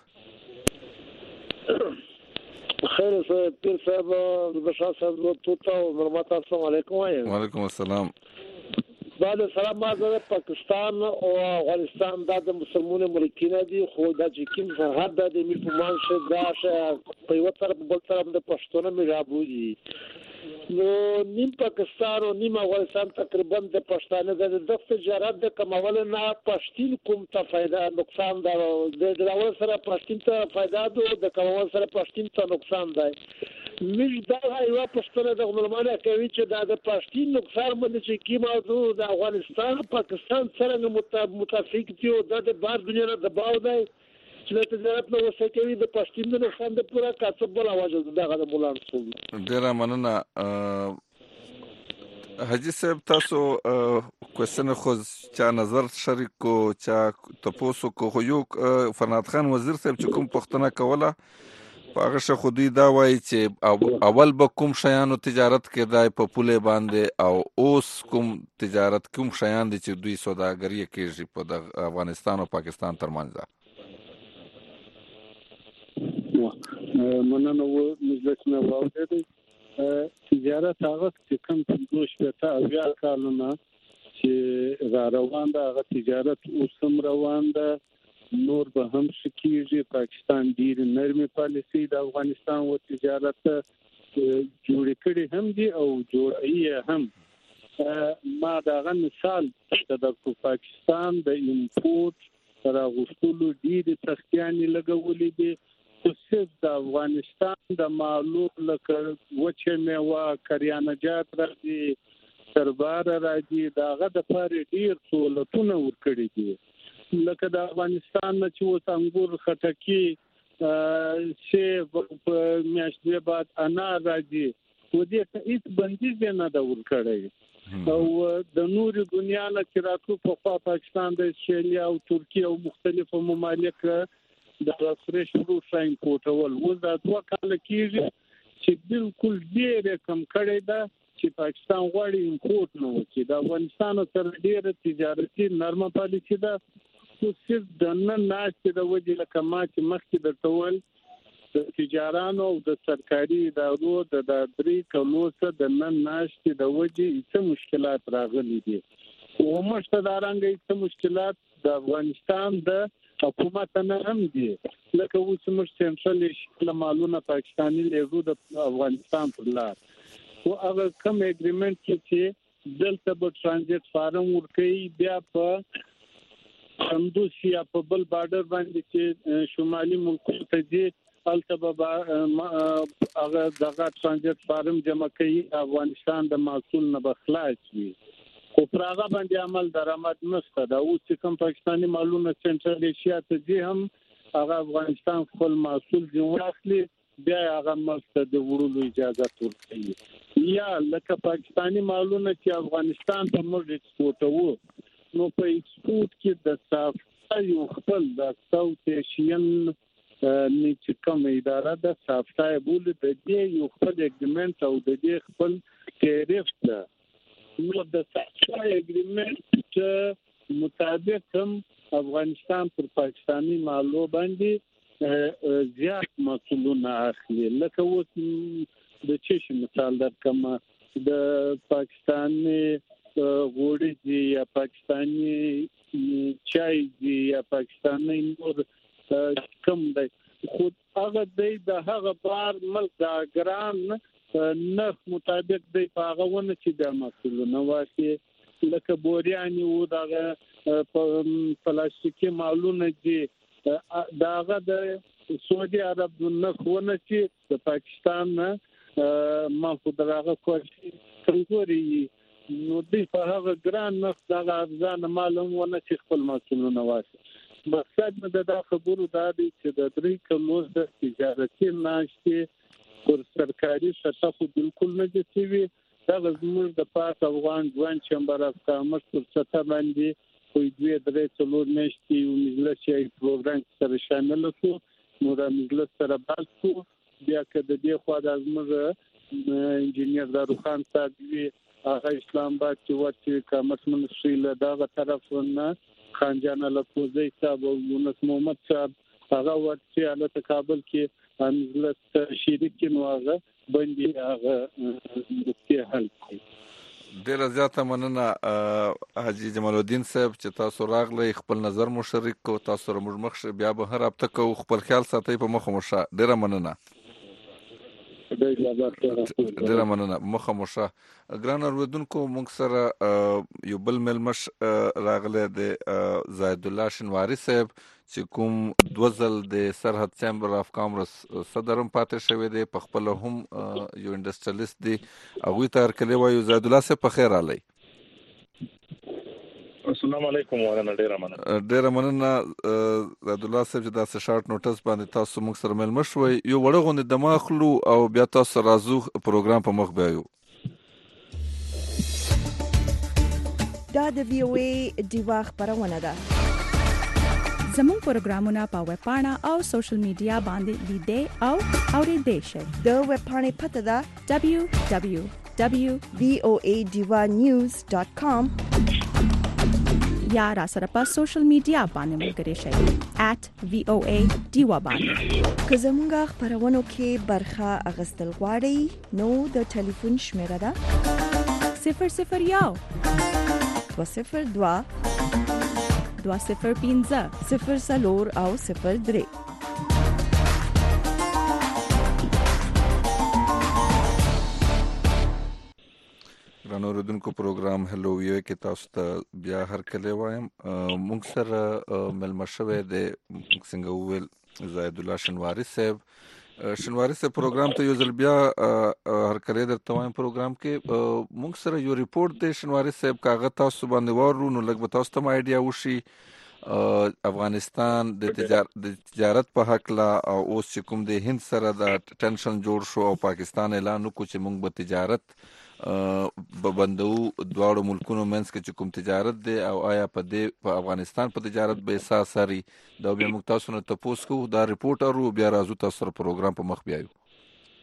خیر صاحب پیر صاحب بشار صاحب توتا مرمت السلام علیکم. وعلیکم السلام. بعد سلام ما د پاکستان او افغانستان د مسلمانانو ملکینه دي خو د چکیم سرحد د میرپمان شه داشه په یو طرف بل طرف د پښتون میرابو دي نو نیم پاکستان او نیم افغانستان تقریبا د پښتانه د د تجارت د کمول نه پښتین کوم ته فائدہ نقصان دا د دراول سره پښتین ته فائدہ دو د کمول سره پښتین ته نقصان دی. مش دا یو پښتنه د غلمانه کوي چې دا د پښتین نقصان باندې چې کی موضوع د افغانستان پاکستان سره متفق دي او د بار دنیا نه دباو دی چې تجارت نو وسکوي د پښتین د نقصان د پورا کاڅب بل اواز دغه د بولان سو. ډیر مننه حاجی صاحب تاسو کوېسچن خو چا نظر شریک کو چا تاسو کو یو فرناد خان وزیر صاحب چې کوم پښتنه کوله پاغه شخو دوی دا وایي چې اول به کوم شیانو تجارت کېدای په پوله باندې او اوس کوم تجارت کوم شیان دي چې دوی سوداګري کوي په د افغانستان او پاکستان ترمنځ. مننه و مجلس نه واوریدل تجارت هغه چې کوم پنځوس پته اویا کالونه چې را روان ده هغه تجارت اوس هم روان ده نور به هم شکیږي. پاکستان ډیر نرمي پالیسي د افغانستان او تجارت جوړ کړي هم دي او جوړي هم ما داغه مثال د پاکستان د امپورټ را غوښتلو ډیر سختيانې لګولې دي خو صرف د افغانستان د معلوم لکه وچه میوه کریانجات راځي سربار راځي داغه د پاره ډیر سہولتونه ورکړي دي لکه د افغانستان نه چې اوس انګور خټکی سیب په میاشتې بعد انار راځي و دې ته هیڅ بندیز نه دا ورکړي او د نور دنیا نه چې راکو په پاکستان د استرالیا او ترکیه او مختلفو ممالک د فرش فروټ امپورټول و دا دوه کال کېږي چې بالکل ډېر کم کړی دا چې پاکستان غواړي امپورټ نه وکړي د افغانستان سره ډېر تجارتي نرمه پالیسي ده خو صرف د نن ناشته د وجې لکه ما چې مخکې درته وویل د تجارانو او د سرکاري ادارو د درې کلو څخه د نن ناشتي د وجې څه مشکلات راغلي دي او مشته دارانګي څه مشکلات د افغانستان د حکومت نه هم دي لکه اوس موږ سنټرل ایشیا مالونه پاکستاني لیږو د افغانستان پر لار او هغه کوم اګریمنت چې دلته به ترانزیت فارم ورکړي بیا په کندوز یا په بل بارډر باندې چې شمالي ملکونو ته دي البته هغه دغه ترانزیت فارم جمع کوي افغانستان د محصول نه بخلاص وي خو پر هغه باندې عمل درآمد نشته دا اوس چې کوم پاکستاني مالونه سنټرل ایشیا ته دي هم هغه افغانستان خپل محصول جوړ اخلي بیا هغه مست د وړلو اجازه ورکړي یا لکه پاکستاني مالونه چې افغانستان ته موږ ایکسپورټوو نو په ایکسپورټ کې د صافتا یو خپل د ساوث ایشین نیچ کوم اداره د صافتا بول د دې یو خپل اګریمنت او د دې خپل ټیرف ده نو د صافتا اګریمنت مطابق هم افغانستان پر پاکستاني مالو باندې زیات مسؤلونه اخلي لکه اوس د چشم مثال درکم د پاکستاني غوړي دي یا پاکستاني چای دي یا پاکستاني نور کم دی خو هغه د هغه بار ملک د ګران نرخ مطابق دی په هغه ونه چې د مسؤلونه واسي لکه بوریانی او دغه پلاستیکي مالونه دي داغه د سعودي عرب د نرخ ونه چې د پاکستان ما خو دغه کوشش کمزوري نو دې په هغه ګران نرخ دغه ارزان معلوم ونه چې خپل مسؤلونه واسي مقصد مې د خبرو دا دی چې د درې کلو د تجارتي ناشتي پر سرکاري سطح خو بالکل نه دي وي دا زموږ د پات افغان ځوان چمبر اف کامرس پر سطح باندې خو دوی درې څلور نشتي او مجلس یې پروګرام سره شامل شو نو د مجلس سره بحث شو بیا کده دی خو د زموږ انجینیر داروخان صاحب وی هغه اسلام آباد کې ورته کامرس منسټری له دغه طرف نه خانجان الکوزی صاحب او یونس محمد صاحب هغه ورته له کابل کې مجلس شریک نو هغه باندې هغه د حل کړي ډیر زیاته مننه حاجی جمال الدین صاحب چې تاسو راغلی خپل نظر مشارک کو تاسو سره موږ مخ بیا به هر هفته کو خپل خیال ساتي په مخه مشه ډیر مننه ډیر مننه مخه مشه ګران اوریدونکو موږ سره یو بل ملمش راغلی د زاید الله شنواری صاحب چې کوم دوزل د سرحد چمبر اف کامرس صدرم پاتې شوی دی په خپل هم یو انډستریالیست دی هغه تر کله وایو زاید الله صاحب په خیر علي السلام علیکم ورحمت ډیر مننه ډیر مننه زاید الله صاحب چې دا شارټ نوټس باندې تاسو موږ سره ملمش وي یو وړغون د دماغلو او بیا تاسو راځو پروګرام په مخ بیاو دا د وی او ای دیوا خبرونه ده زموږ پروګرامونه په ویب پاڼه او سوشل میډیا باندې لیدئ او اورئ شئ د ویب پاڼې پته ده دبليو دبليو دبليو ډاٹ وی او ای دیوا نیوز ډاٹ کام یا را سره په سوشل میډیا باندې ملګری شئ ایٹ وی او ای دیوا باندې که زموږ خبرونو کې برخه اغستل غواړئ نو د ټلیفون شمیره ده صفر صفر یو دو صفر دو دو صفر پنځه صفر څلور او صفر درې ګران اوریدونکو پروګرام هلو ویو کې تاسو ته بیا هر کله وایم موږ سره ملمه شوی د څنګه ویل زاید الله شنواری صاحب شنواری صاحب پروګرام ته یو ځل بیا هر کله درته وایم پروګرام کې موږ سره یو ریپورت د شنواری صاحب کاغذ تاسو باندې ورو نو لږ به تاسو ته آیډیا وشي افغانستان د تجارت په حق لا او اوس چې کوم د هند سره د ټنشن جوړ شو او پاکستان اعلان وکړ چې موږ به تجارت به بندو دواړو ملکونو منځ کې چې کوم تجارت دی او آیا په دې په افغانستان په تجارت به اساس لري دا بیا موږ تاسو نه تاسو کو دا ریپورټر او بیا راځو تاسو سره پروګرام په مخ بیایو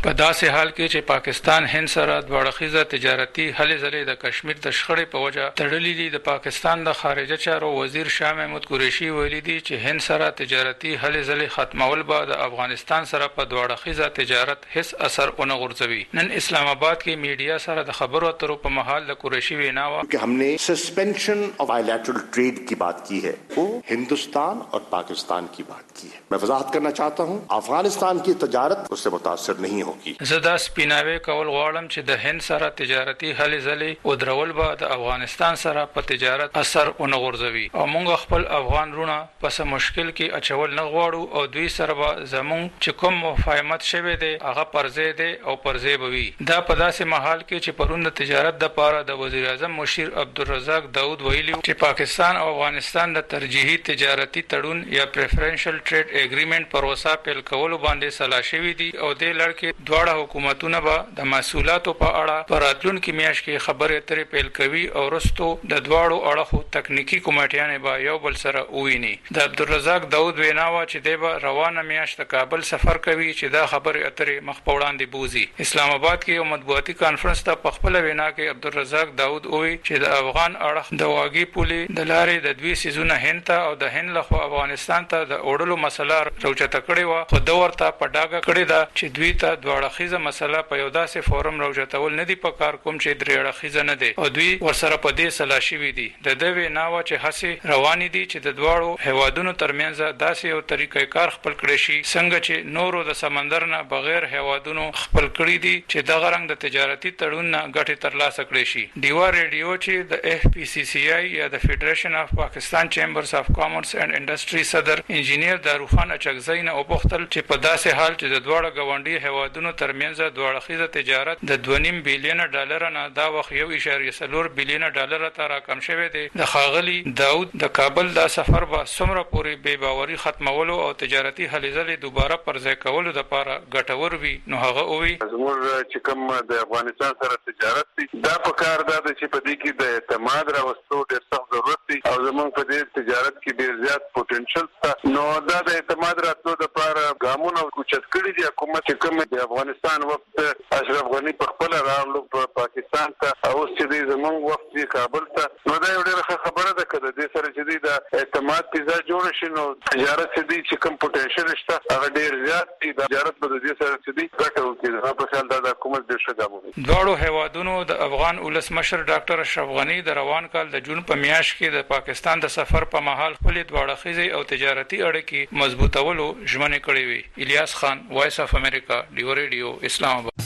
په داسې حال کې چې پاکستان هند سره د وړخیزه تجارتي هلې ځلې د کشمیر د شخړې په وجه تړلې دي. د پاکستان د خارجه چارو وزیر شاه محمود قریشي ویلي دي چې هند سره تجارتي هلې ځلې ختمول به د افغانستان سره په دوړخیزه تجارت هیڅ اثر ونه غورځوي. نن اسلام آباد کې میډیا سره د خبرو اترو په محل د قریشي وینا وا कि हमने सस्पेंशन ऑफ बायलैटरल ट्रेड की बात की है वो हिंदुस्तान और पाकिस्तान की बात की है. मैं वजाहत करना चाहता हूं अफगानिस्तान की तजारत उससे मुतासर नहीं होगी. زدا سپیناوي کول غواړم چې د هند سره تجارتي هلې ځلې او درول به د افغانستان سره په تجارت اثر ونه غورځوي او موږ خپل افغان رونه پس مشکل کې اچول نه غواړو او دوی سره به زموږ چې کوم مفاهمت شوه دي هغه پرځې دي او پرځې بوي. دا په داسې محل کې چې پرون د تجارت د پاره د وزیر اعظم مشیر عبدالرزاق داود ویلي چې پاکستان او افغانستان د ترجیحي تجارتي تړون یا پریفرنشل ټریډ اګریمنت پروسه پیل کولو باندې سلا شوی دي او د لړکې دواړه حکومتونه به د مسؤلاتو په اړه پر راتلونکي میاشت کې خبرې اترې پیل کوي او رستو د دواړو اړخو تکنیکی کمیټیانې به یو بل سره وویني. د عبدالرزاق داود وینا وا چې د به روانه میاشت کابل سفر کوي چې دا خبرې اترې مخ په وړاندې بوزي. اسلام آباد کې یو مطبوعاتي کانفرنس ته په خپل وینا کې عبدالرزاق داود وی چې د افغان اړخ د واګي پولې د لارې د دوی سيزونه هند ته او د هند لخوا افغانستان ته د اوړلو مسله راوچته کړې و خو د ورته په ډاګه کړې ده چې دوی ته دواړه مسله په یو داسې فورم راوچتول نه دي په کار کوم چې درې اړخیزه نه دي او دوی ورسره په دې سلا شوي دي. د دوی وینا و چې هڅې روانې دي چې د دواړو هیوادونو ترمنځ داسې یو طریقې کار خپل کړي شي څنګه چې نورو د سمندر نه بغیر هیوادونو خپل کړي دي چې د غرنګ د تجارتي تړون نه ګټه ترلاسه کړي شي. ډیوا ریډیو چې د اف پی سی سی آی یا د فدریشن اف پاکستان چیمبرز اف کامرس اینڈ انډستری صدر انجینیر داروخان اچکزی نه وپوښتل چې په داسې حال چې د دواړو ګاونډي هیوادونو ترمنځ دواړخیزه تجارت د دوه نیم بیلیون ډالر نه دا وخت یو اشاریه څلور بیلیون ډالر ته راکم شوی دی. د خاغلی داود د کابل دا سفر به څومره پورې بے باوري ختمولو او تجارتي هلې ځلې دوباره پرځای کولو لپاره ګټور وي. نو هغه وی زموږ چې کوم د افغانستان سره تجارت دی دا په کار دا چې په دې کې د اعتماد راوستو ډېر سخت ضرورت دی او زموږ په دې تجارت کې ډېر زیات پوتنشل شته. نو دا د اعتماد راتلو لپاره ګامونه اوچت کړي دي حکومت چې کوم د افغانستان وخت اشرف غنی په خپل راغلو په پاکستان ته او چې زموږ وخت دی کابل ته. نو دا یو ډېر خبره ده کده د سره چې دی د اعتماد پیزا جوړ شي نو تجارت چې دی چې کوم پوتنشل شته هغه ډېر زیات دی. د تجارت په دې سره چې دی ګټه وکړي په خیال دا د حکومت ډېر ښه ګام دی. دواړو هیوادونو د افغان ولسمشر ډاکټر اشرف غنی د روان کال د جون په میاشت کې د پاکستان د سفر په مهال خپل دواړخیزه او تجارتي اړیکې مضبوطولو ژمنه کړې وي. الیاس خان وایس اف امریکا ډیو ریډیو اسلام آباد.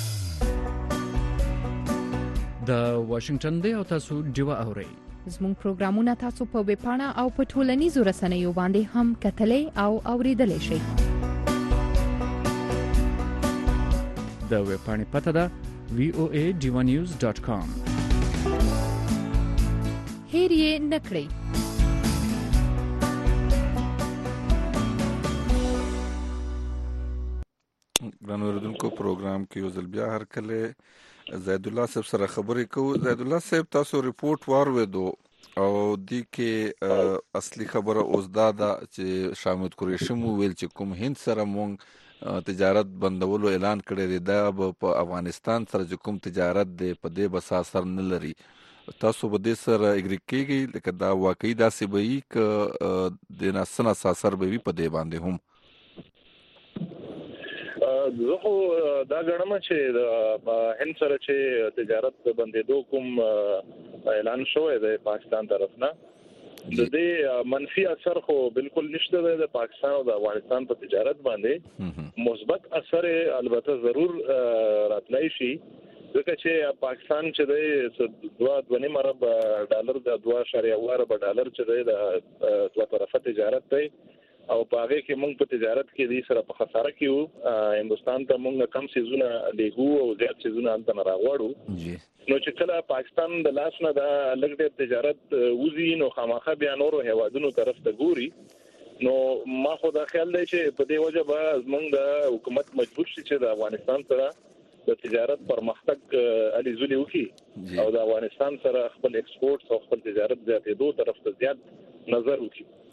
د واشنگټن دی او تاسو ډیو اورئ. زموږ پروګرامونه تاسو په ویب پاڼه او په ټولنیزو رسنیو باندې هم کتلې او اوریدلې شئ. د ویب پاڼې پته ده وی او ای ډیو نیوز ډاٹ کام. هیر یې نکړئ. ګران اوریدونکو پروګرام کې یو ځل بیا هر کله زید الله صاحب سره خبرې کوو. زید الله صاحب تاسو ریپورت وارویدو او دی کې اصلي خبره اوس دا ده چې شاه محمود قریشي مو ویل چې کوم هند سره مونږ تجارت بندولو اعلان کړی دی دا په افغانستان سره چې کوم تجارت دی په دې بس اثر نه لري. تاسو به دې سره اګری کېږئ لکه دا واقعي داسې به وي که د ناسن اثر به وي په دې باندې هم؟ زه خو دا ګڼم چې د هند سره چې تجارت بندېدو کوم اعلان شوی دی پاکستان طرف نه د دې منفي اثر خو بالکل نشته دی د پاکستان او د افغانستان په تجارت باندې. مثبت اثر البته ضرور راتلای شي ځکه چې پاکستان چې دی دوه دوه نیم ارب ډالر د دوه اشاریه اوه ارب ډالر چې دی د دوه طرفه تجارت دی او په هغه کې موږ په تجارت کې د سره په خساره کې وو. هندستان ته موږ کم سيزونه لګو او زیات سيزونه انت نه راغواړو. نو چې کله پاکستان د لاس نه د لګډ تجارت وزي نو خامخا بیا نورو هیوادونو طرف ته ګوري. نو ما خو دا خیال دی چې په دې وجه به موږ د حکومت مجبور شي چې د افغانستان سره د تجارت پرمختګ علي زولي وکړي او د افغانستان سره خپل ایکسپورټ او خپل تجارت زیاتېدو طرف ته زیات نظر وکړي.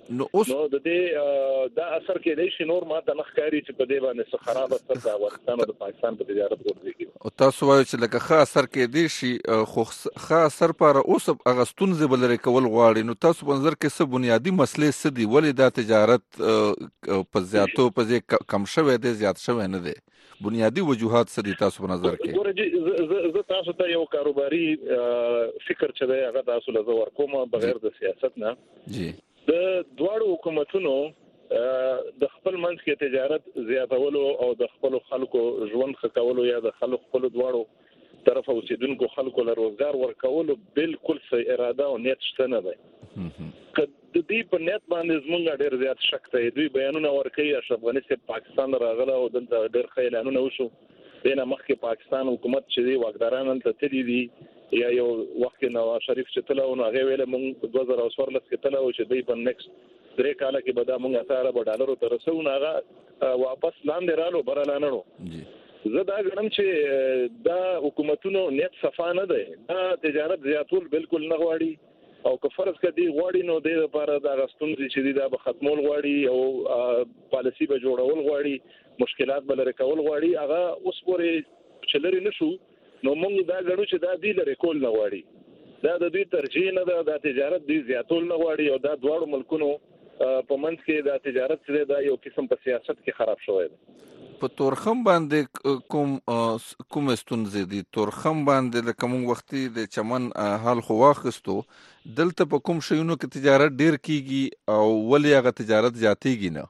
نو اوس نو د دې دا اثر کې دی چې نور ما د نخکاری چې په دې باندې څه خراب اثر د افغانستان او د پاکستان په تجارت ورځي. او تاسو وایئ چې لکه ښه اثر کې دی شي خو ښه اثر پر اوس هغه ستونزې به لرې کول غواړي. نو تاسو په نظر کې څه بنیادي مسلې څه دي؟ ولې دا تجارت په زیاتو په ځای کم شوی دی زیات شوی نه دی؟ بنیادی وجوهات څه دي تاسو په نظر کې؟ ګورئ زه تاسو ته یو کاروباري فکر چې دی هغه تاسو له زور کوم بغیر د سیاست نه. جی د دواړو حکومتونو د خپل منځ کې تجارت زیاتولو او د خپل خلکو ژوند ښه کولو یا د خلکو خپل دواړو طرف اوسیدونکو خلکو له روزګار ورکولو بالکل څه اراده او نیت شته نه دی. د دې په نیت باندې زمونږ ډېر زیات شک دی. دوی بیانونه ورکوي چې افغانستان پاکستان راغله او دلته ډېر ښه اعلانونه وشو. دې نه مخکې پاکستان حکومت چې دی واکداران هلته تللي دي یا یو وخت کې نواز شریف چې تللی و نو هغې ویلې مونږ دوه زره څوارلس کې تللی و چې دوی په نیکسټ درې کاله کې به دا مونږ اته اربه ډالرو ته رسوو نو هغه واپس لاندې رالو بره لا نه نو. زه دا ګڼم چې دا حکومتونو نیت صفا نه دی. دا تجارت زیاتول بالکل نه غواړي او که فرض کړي غواړي نو د لپاره دا غستونځي چې دا به ختمول غواړي او پالیسی به جوړول غواړي مشکلات به لري کول غواړي. هغه اوس پورې چې لري نشو نو موږ دا غواړو چې دا دی لري کول نه غواړي. دا د دوی ترجیح نه ده. دا تجارت دی زیاتول نه غواړي او دا دواړو ملکونو په منځ کې دا تجارت چې دا یو قسم په سیاست کې خراب شوی دی. په تورخم باندې کوم کوم ستونزې دي؟ تورخم باندې لکه موږ وختي د چمن حال خو واخیستو، دلته په کوم شیونو کې تجارت ډیر کیږي او ولې هغه تجارت زیاتېږي نه؟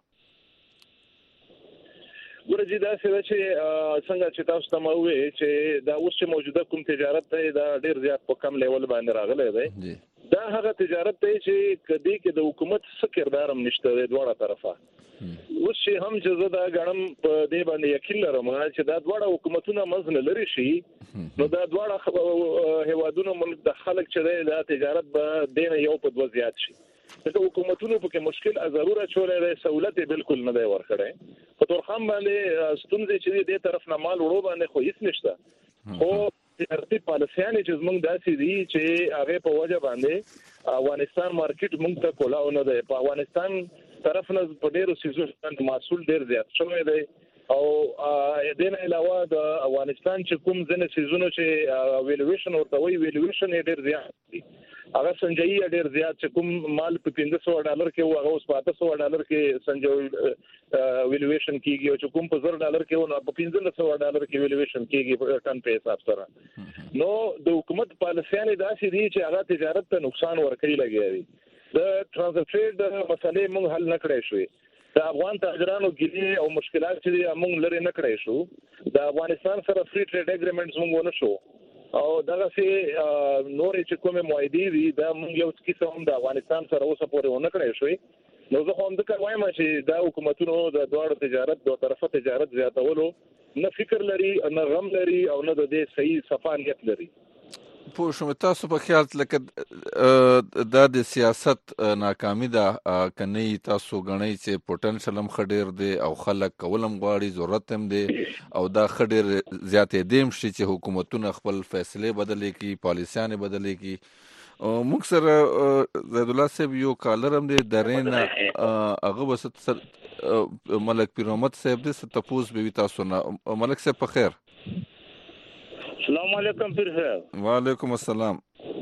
ورځي دا څه چې څنګه چې تاسو ته مو وې چې دا اوس چې موجوده کوم تجارت دی دا ډیر زیات په کم لیول باندې راغلی دی. دا هغه تجارت دی چې کدی کې د حکومت څه کردار هم نشته دی دواړه طرفه. اوس چې هم چې زه دا غړم په دې باندې یقین لرم چې دا دواړه حکومتونه منځ نه لري شي نو دا دواړه هیوادونو ملک د خلک چې دی دا تجارت به دینه یو په دوه زیات شي. دا حکومتونو په کې مشکل ضرورت شولې ده، سہولت بالکل نه دی ورکړی. په تورخم باندې ستونزې چې دې طرف نه مال وړو باندې خو هیڅ نشته. خو تجارتي پالیسیانې چې زموږ داسې دي چې هغه په وجه باندې افغانستان مارکیټ موږ ته کولاو نه دی. په افغانستان طرف نه په ډیرو سیزونو باندې محصول ډیر زیات شوی دی او دې نه علاوه د افغانستان چې کوم ځینې سیزونو چې ویلویشن ورته وایي ویلویشن یې ډیر زیات دی. هغه سنجایي ډیر زیات چې کوم مال په پنځه سوه ډالر کې و هغه اوس په اته سوه ډالر کې سنجوي ویلویشن کیږي او چې کوم په زر ډالر کې و نو په پنځه سوه ډالر کې ویلویشن کیږي په ټن په حساب سره. نو د حکومت پالیسیانې داسې دي چې هغه تجارت ته نقصان ورکوي لګیا دي. د ترانزیت ټریډ مسلې موږ حل نه کړی شوې. د افغان تاجرانو ګیلې او مشکلات چې موږ لري نه کړی شو. د افغانستان سره فری ټریډ اګریمنټس موږ ونه شو او دغه سي نور چې کومه معاهده دي دا موږ یو څه هم د افغانستان سره اوسه پورې ونه کړی شوې. نو زه هم د کوم وایم چې دا حکومتونو د دوه تجارت دوه طرفه تجارت زیاتولو نه فکر لري نه غم لري او نه د دې صحیح صفانیت لري. پوه شوم. تاسو په خیال لکه دا د سیاست ناکامي ده کني تاسو غنئ چې پوتنشل هم خډیر دی او خلک کولم غواړي ضرورت هم دی او دا خډیر زیاتې دیم شي چې حکومتونه خپل فیصله بدلې کی پالیسیانه بدلې کی. موږ سره زید الله صاحب یو کالر هم دی درېنه هغه وسط ملک پیر محمد صاحب دې څه تپوس به وي تاسو نه. ملک صاحب په خیر؟ السلام علیکم پیر صاحب. وعلیکم السلام.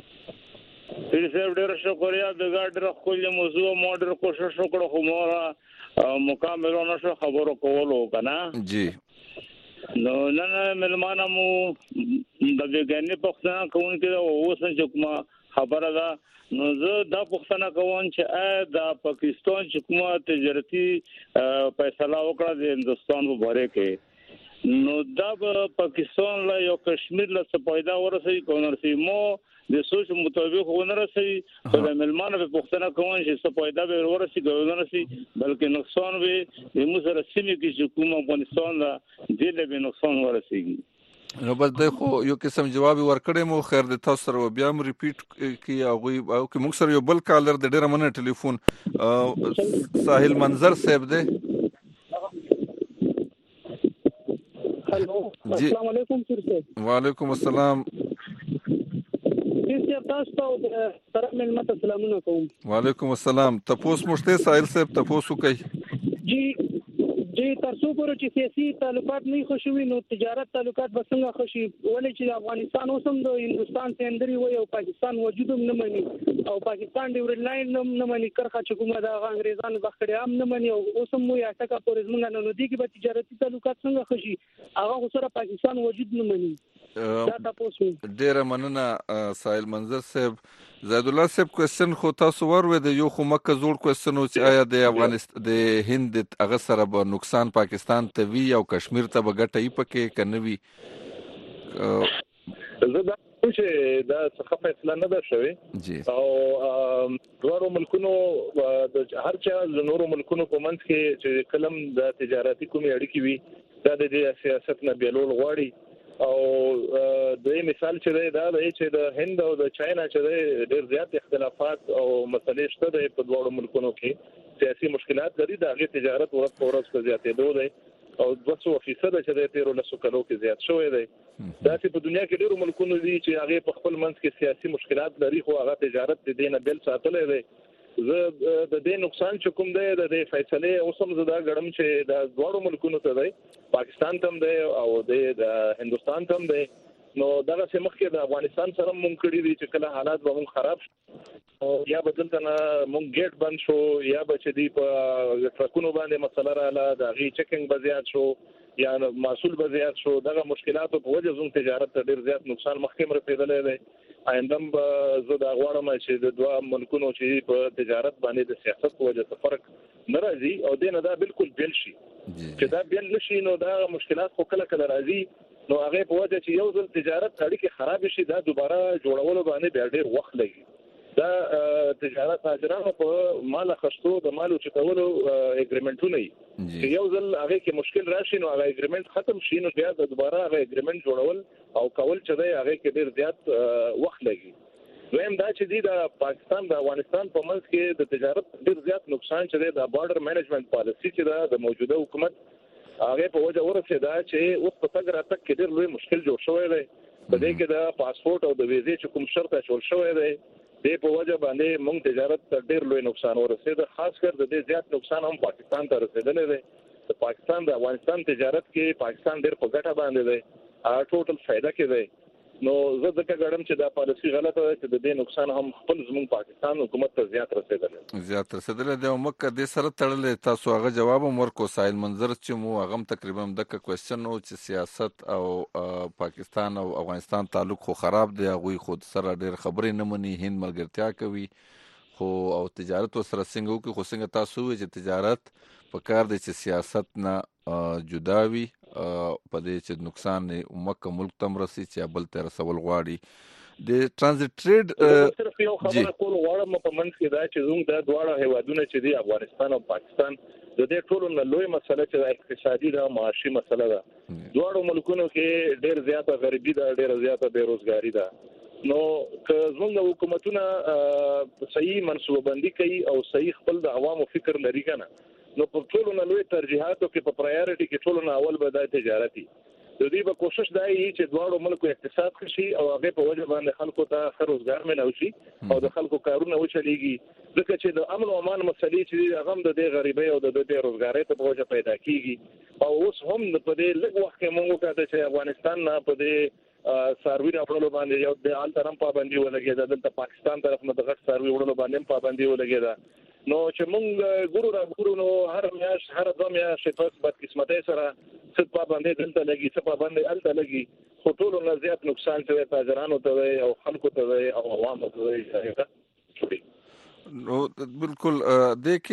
پیر صاحب ډېر شکریا د ګاډر خپل موضوع موډر کوشش وکړو خو مورا مکمل نشو خبرو کولو کنه. جی نو نن ملمانه مو د وګړي پښتنه کوونکې اوس چې کومه خبره ده نو زه دا پښتنه کوم چې د پاکستان چې کومه تجارتي فیصله وکړه د هندستان په باره کې نو دا پاکستان له یو کشمیر له سپایدا ورسې کونرسي مو د سوچ مطابق ونرسي خو د ملمانه په پښتنه کوم چې سپایدا به ورسې ګورنرسي بلکې نقصان به د موږ رسمي کې چې کوم افغانستان لا دې له نقصان ورسېږي. نو بس د خو یو قسم جواب ورکړې مو خیر د تاسو سره بیا م ریپیټ کی هغه او که موږ سره یو بل کالر د ډیره مننه ټلیفون ساحل منظر صاحب دی. السلام علیکم سر. وعلیکم السلام. دې تاسو ته سره ملمت سلامونه کوم. وعلیکم السلام. تاسو مشته سائل صاحب تاسو کوي جی جی تاسو پرې چې سیاسي تعلقات نه خوشوي نو تجارت تعلقات به څنګه خوشي ولې چې افغانستان اوسم د هندستان سندري وي او پاکستان وجود هم نه مني او پاکستان د ورلاین نه مني کرخه چې کومه د انګريزانو بخړې هم نه مني او اوسم مو یا ټکا پورزم نه نو دي کې به تجارتي تعلقات څنګه خوشي هغه سره پاکستان وجود نه مني. دا تاسو ډیره مننه سائل منظر صاحب. زید الله صاحب کوېسچن خو تاسو ورو د یو خو مکه زوړ کوېسچن او چې آیا د افغانستان د هند هغه سره به نقصان پاکستان ته وی او کشمیر ته به ګټه یې پکې کنه وی زه دا چې دا څه فیصله نه ده شوې او دوه ملکونو د هر چا د نورو ملکونو په منځ کې چې کلم د تجارتي کومې اړیکې وي دا د سیاست نه بیلول غواړي او د مثال چې دا د چې د هند او د چاینا چې ډېر زیات اختلافات او مسلې شته د په دوه ملکونو کې سیاسي مشکلات لري د هغه تجارت ورځ په ورځ په زیاتېدو دی او دوه فیصد چې د تیرو لسو کلو کې زیات شوی دی. دا چې په دنیا کې ډېر ملکونو دي چې هغه په خپل منځ کې سیاسي مشکلات لري خو هغه تجارت د دینه بل ساتلې دی. زه د دې نقصان چې کوم دی د دې فیصله اوسم زدا غړم چې د دوه ملکونو ته دی پاکستان ته دی او د هندستان ته دی نو دا چې مخکې د افغانستان سره مونږ کړی دي چې کله حالات به مونږ خراب او یا بدل کنه مونږ گیټ بند شو یا به چې دی په ټرکونو باندې مسله رااله د غي چیکینګ به زیات شو یا محصول به زیات شو دغه مشکلاتو په وجه زموږ تجارت ته ډیر زیات نقصان مخکې رسیدلی دی. آیندم به زه دا غواړم چې د دوه ملکونو چې په تجارت باندې د سیاست په وجه فرق نه راځي او دینه دا بالکل بیل شي چې دا بیل نشي نو دا مشکلات خو کله کله راځي نو هغه په وجه چې یو ځل تجارت اړیکې خراب شي دا دوباره جوړولو باندې بیا ډیر وخت لګي. دا تجارت تاجرانو په مال خشتو د مالو چټولو اګریمنټونه چې یو ځل هغه کې مشکل راشي نو هغه اګریمنټ ختم شي نو بیا د دوباره هغه اګریمنټ جوړول او کول چې دی هغه کې ډیر زیات وخت لګي. دویم دا چې دی د پاکستان د افغانستان په منځ کې د تجارت ډیر زیات نقصان چې دی د بارډر مینجمنت پالیسی چې دا د موجوده حکومت هغه په وجه ورسېده چې اوس په تګ راتګ کې ډیر لوی مشکل جوړ شوی دی. په دې کې د پاسپورت او د ویزې چې کوم شرط اچول شوی دی دې په وجه باندې موږ تجارت ته ډېر لوی نقصان ورسېد. خاص کر د دې زیات نقصان هم پاکستان ته رسېدلی دی. د پاکستان د افغانستان تجارت کې پاکستان ډېر په ګټه باندې دی هغه ټوټل فایده کې دی. نو زه ځکه ګڼم چې دا پالیسي غلطه ده چې د دې نقصان هم خپل زموږ پاکستان حکومت ته زیات رسېدلی زیات رسېدلی دی او موږ دې سره تړلی تاسو هغه جواب هم ورکړو سایل منظر چې مو هغه هم تقریبا دغه کوېسچن و چې سیاست او پاکستان او افغانستان تعلق خو خراب دی هغوی خود سره ډېر خبرې نه مني هند ملګرتیا کوي خو او تجارت ورسره څنګه وکړي خو څنګه تاسو ووایئ چې تجارت په کار دی چې سیاست نه جدا وي په دې چې نقصان مکه ملک تم رسي چې بل ته رسول غواړي د ترانزیت ټریډ صرف یو خبره کول غواړم په منځ کې دا چې زموږ د دواړه هیوادونو چې دی افغانستان او پاکستان د دې ټولو نه لوی مسله چې اقتصادي ده معاشي مسله ده. دواړو ملکونو کې ډېر زیاته غریبي ده ډېر زیاته بیروزګاري ده نو که زموږ حکومتونه صحیح منصوبه بندي کوي او صحیح خپل د عوامو فکر لري کنه نو په ټولو نه لوی ترجیحاتو کې په پرایورټي کې ټولو نه اول به د تجارتي د دې به کوشش دا وي چې دواړو ملکو اقتصاد ښه شي او هغه په وجه باندې خلکو ته ښه روزګار ملو شي او د خلکو کارونه وچلېږي ځکه چې د امن او امان مسلې چې هغه هم د دې غریبۍ او د دې روزګارۍ په وجه پیدا کیږي او اوس هم په دې لږ وخت کې موږ کاته چې افغانستان نه په دې ساروی راوړلو باندې یو د آل ترم پابندي ولګېده دلته پاکستان طرف نه د غټ ساروی وړلو باندې پابندي ولګېده نو چې موږ ګورو را ګورو نو هر میاش هر دوه میاشتې په بد قسمتۍ سره څه پابندي دلته لګي څه پابندي هلته لګي خو ټولو نه زیات نقصان چې تاجرانو ته دی او خلکو ته دی او عوامو ته دی. نو بالکل دې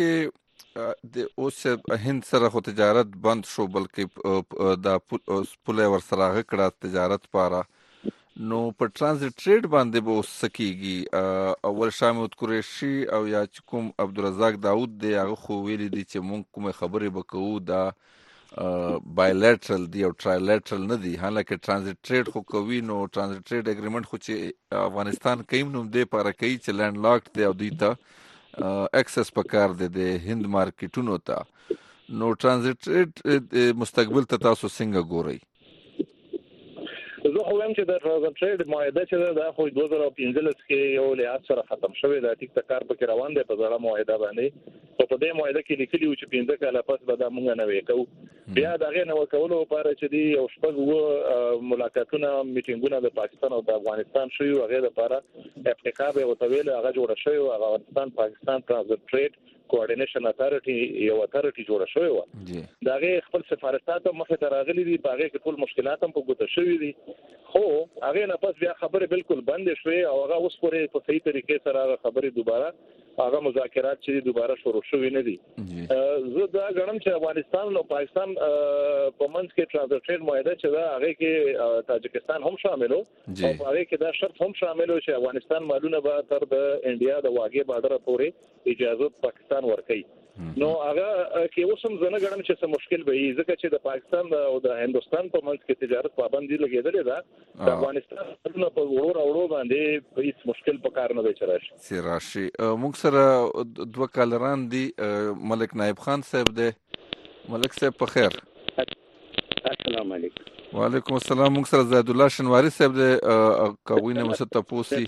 کې د اوس هند سره خو تجارت بند شو بلکې دا پوله ورسره هغه کړه تجارت پاره نو په ترانزیت ټریډ باندې به اوس څه کېږي. اول شاه محمود قریشي او یا چې کوم عبدالرزاق داود دی هغه خو ویلي دي چې مونږ کومې خبرې به کوو دا بایلیټرل دی او ټرایلیټرل نه دی حالکه ترانزیت ټریډ خو کوي نو ترانزیت ټریډ اګریمنټ خو چې افغانستان کوي نو دې پاره کوي چې لینډ لاکډ دی او دوی ته اکسس پکار دی د هند مارکیټونو ته نو ترانزیت ټریډ مستقبل ته تاسو څنګه ګورئ؟ زه خو هم چې د ټریډ معاهده چې دا خو دوه زره پنځلس کې یو لحاظ سره ختم شوی دا ټیک ته کار پکې روان دی په ځړه معاهده باندې خو په دې معاهده کې لیکلي و چې پنځه کاله پس به دا مونږ نه وکړو بیا دا غي نه وکولو لپاره چې دی او شپږ و ملاقاتونه میټینګونه د پاکستان او د افغانستان شوی هغه لپاره افریقا به وتویل هغه جوړ شوی او افغانستان پاکستان ترانزیت ټریډ کوارډینیشن اتارټي یو اتارټي جوړ شوی و دا غي خپل سفارتات مخه ته راغلي دي په هغه کې ټول مشکلات هم په ګوته شوی دي خو هغه نه پس بیا خبره بالکل بند شوه او هغه اوس پورې په صحیح طریقې سره هغه خبره دوباره هغه مذاکرات چې دوباره شروع شوي نه دي زه دا غواړم چې افغانستان او پاکستان په منځ کې ترانزیت معاهده چې دا هغه کې تاجکستان هم شامل وو او هغه کې دا شرط هم شامل وو چې افغانستان مالونه به تر د انډیا د واګي بارډر پورې اجازه پاکستان ورکړي نو هغه کې اوس هم زنه غواړم چې څه مشکل به وي ځکه چې د پاکستان او د هندستان په منځ کې تجارت پابندي لګیدلې ده د افغانستان په وړو راوړو باندې هیڅ مشکل په کار نه دی چرشي سراشي موږ سره دوه کالران دي ملک نائب خان صاحب دی ملک صاحب په خیر السلام علیکم وعلیکم السلام موږ سره زید الله شنواری صاحب دی کوینه مست تپوسی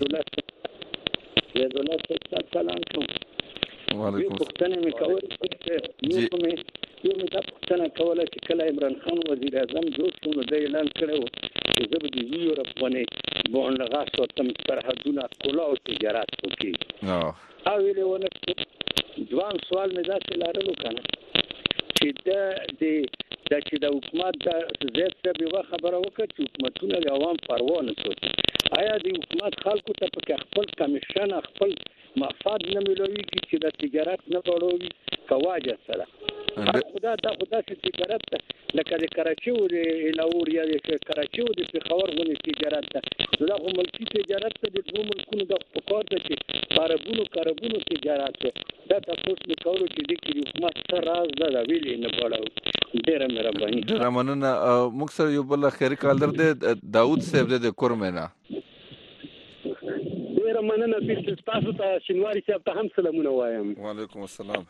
زید الله صاحب سلام کوم وعلیکم پښتنه مې کول چې یو کومه یو مې تاسو پښتنه کوله چې کله عمران خان وزیر اعظم جوړ شو نو د اعلان کړو چې زه به د یورپ باندې بون لغاسو تم سرحدونه کولا او تجارت وکړي اه او ویلونه ځوان سوال مې ځکه لارلو کنه چې دا د دا چې د حکومت د زیات څه به خبره وکړي چې حکومتونه د عوام پروا نه کوي آیا د حکومت خلکو ته په خپل کمیشن خپل مفاد نه ملوي چې د تجارت نه بړوي کواجه سره خدا دا خدا چې تجارت لکه د کراچي او د لاهور یا د کراچي او د پېښور غونې تجارت ده دا هم ملکی تجارت ته د دوه ملکونو د پکار ده چې عربونو کربونو تجارت دا تاسو نه کولو چې د حکومت سره راز ده دا ویلې نه بړو ډېر مهرباني ډېر مننه موږ سره یو بل خیري کالر دی داوود صاحب د کورمنه ډېر مننه چې تاسو ته شنواری صاحب ته هم سلامونه وایم وعلیکم السلام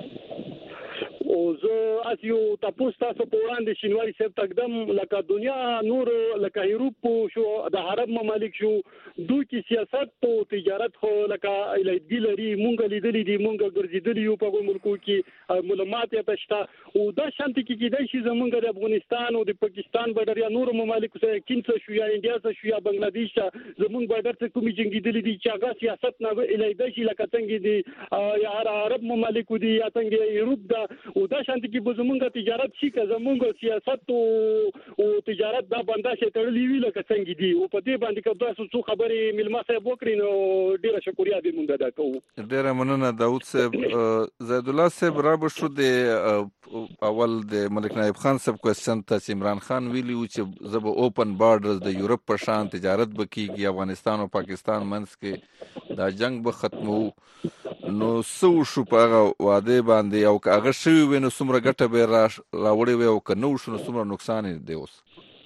او زه اسیو تاسو تاسو په وړاندې شنواری صاحب تقدم لکه دنیا نور لکه یورپ شو د عرب ممالک شو دوی کې سیاست او تجارت خو لکه الایدګی لري مونږ لیدلې دي مونږ ګرځېدلې یو په ملکو کې معلومات یې پښتا او دا شانتي کې کېدای شي زمونږ د افغانستان او د پاکستان بډر یا نور ممالک سره کینڅ شو یا انډیا شو یا بنگلاديش زمونږ بډر څخه کومې جنگیدلې دي چې هغه سیاست نه الایدګی شي لکه څنګه دي یا عرب ممالک دي یا څنګه یورپ دا او دا شانتي کې زمونږ تجارت شي که زمونږ سیاست او تجارت دا بنده شي تړلې وی لکه څنګه دي او په دې باندې که تاسو څو خبرې ملما صاحب وکړي نو ډیره شکریا دې مونږ ادا کوو ډیره مننه داوود صاحب زید الله صاحب را بشو د اول د ملک نائب خان صاحب کوېسچن ته عمران خان ویلی و چې زب اوپن بارډرز د یورپ په شان تجارت بکیږي افغانستان او پاکستان منځ کې دا جنگ به ختمو نو سو شو په هغه واده باندې او که هغه شوی وي نو څومره ګټه به را راوړې وي او که نه وشو نو څومره نقصان دی اوس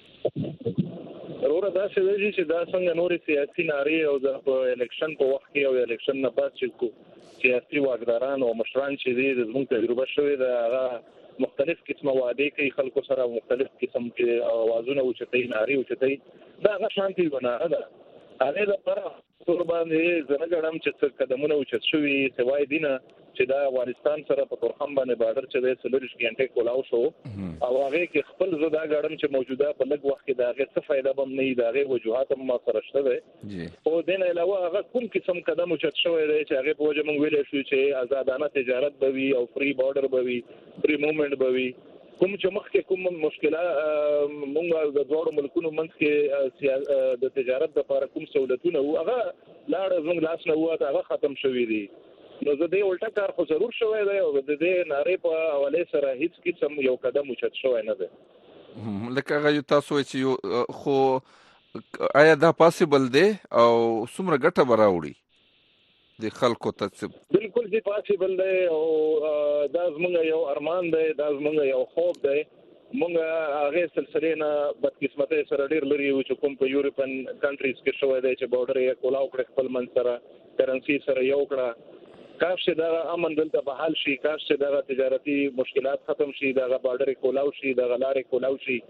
وروره دا څه دی چې دا څنګه نورې سیاسي نارې او د الیکشن په وخت کې او الیکشن نه بعد چې کو سیاسي واکداران او مشران چې دي زموږ تجربه شوې ده هغه مختلف قسمه وعده کوي خلکو سره مختلف قسم کې اوازونه اوچتي نارې اوچتي دا هغه شانتي ونه ده هغه لپاره تر باندې زنه غړم چې قدمونه اوچت شوي سوای دینه چې دا افغانستان سره په تورخم باندې بارډر چې د سلورش غنټه کولاو شو او هغه کې خپل زدا غړم چې موجوده په لږ وخت کې دا هغه څه فائدہ بم نه دا هغه وجوهات هم ما سره شته وي او دین علاوه هغه کوم قسم قدم اوچت شوی دی چې هغه په وجه مونږ ویل شو چې آزادانه تجارت به وي او فری بارډر به وي فری موومېنټ به وي کوم چې مخکې کوم مشکلات مونږ د دوه ملکونو منځ کې د تجارت لپاره کوم سہولتونه وو هغه لاړ زموږ لاس نه وو هغه ختم شوی دی نو زه دې الټا کار خو ضرور شوی دی او د دې نارې په حواله سره هیڅ قسم یو قدم اوچت شوی نه دی لکه هغه تاسو چې خو آیا دا پاسبل دی او څومره ګټه به راوړي د خلکو ته بالکل دی پاسبل دی او دا زموږ یو ارمان دی دا زموږ یو خوب دی مونږ هغه سلسله نه بدقسمتۍ سره ډیر لري چې کوم په یورپن کنټریز کې شوی دی چې بارډر یې کولاو کړ خپل من سره کرنسي سره یو کړه کاش چې دا امن دلته به حل شي کاش چې دا تجارتي مشکلات ختم شي دا بارډر کولاو شي دا لارې کولاو شي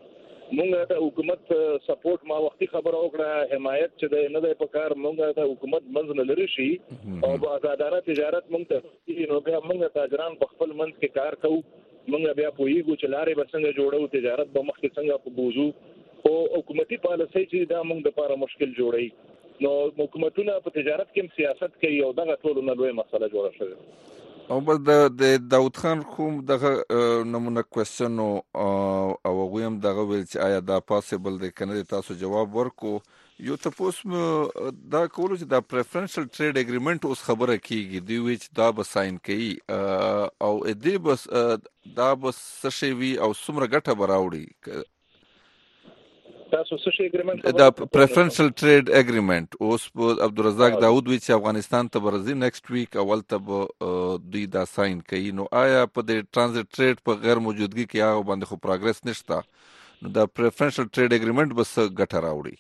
مونږ ته حکومت سپورټ ما وختي خبره وکړه حمایت چې د نه د پکار مونږ ته حکومت منځ نه لري شي او آزادانه تجارت مونږ ته نو بیا مونږ تاجران په خپل منځ کې کار کوو مونږ بیا پوېږو چې لارې به څنګه جوړو تجارت به مخکې څنګه په بوزو او حکومتي پالیسي چې دا مونږ لپاره مشکل جوړي نو حکومتونه په تجارت کې سیاست کوي او دغه ټول نه لوی مسله جوړه شوه او بل د داود خان کوم دغه نمونه کوېسچن او هغه هم دغه ویل چې آیا دا پاسبل دی کنه تاسو جواب ورکو یو تاسو دا کولو چې دا پریفرنشل ټریډ اګریمنت اوس خبره کیږي دی وچ دا به ساين کوي او دې بس دا بس څه وی او څومره ګټه براوړي تاسو څه شي اګریمنت دا پریفرنشل ټریډ اګریمنت اوس عبدالرزاق داود وی چې افغانستان ته ورځي نیکسټ ویک اول ته دوی دا ساين کوي نو آیا په د ترانزیت ټریډ په غیر موجودګي کې هغه باندې خو پروګرس نشته نو دا پریفرنشل ټریډ اګریمنت بس ګټه راوړي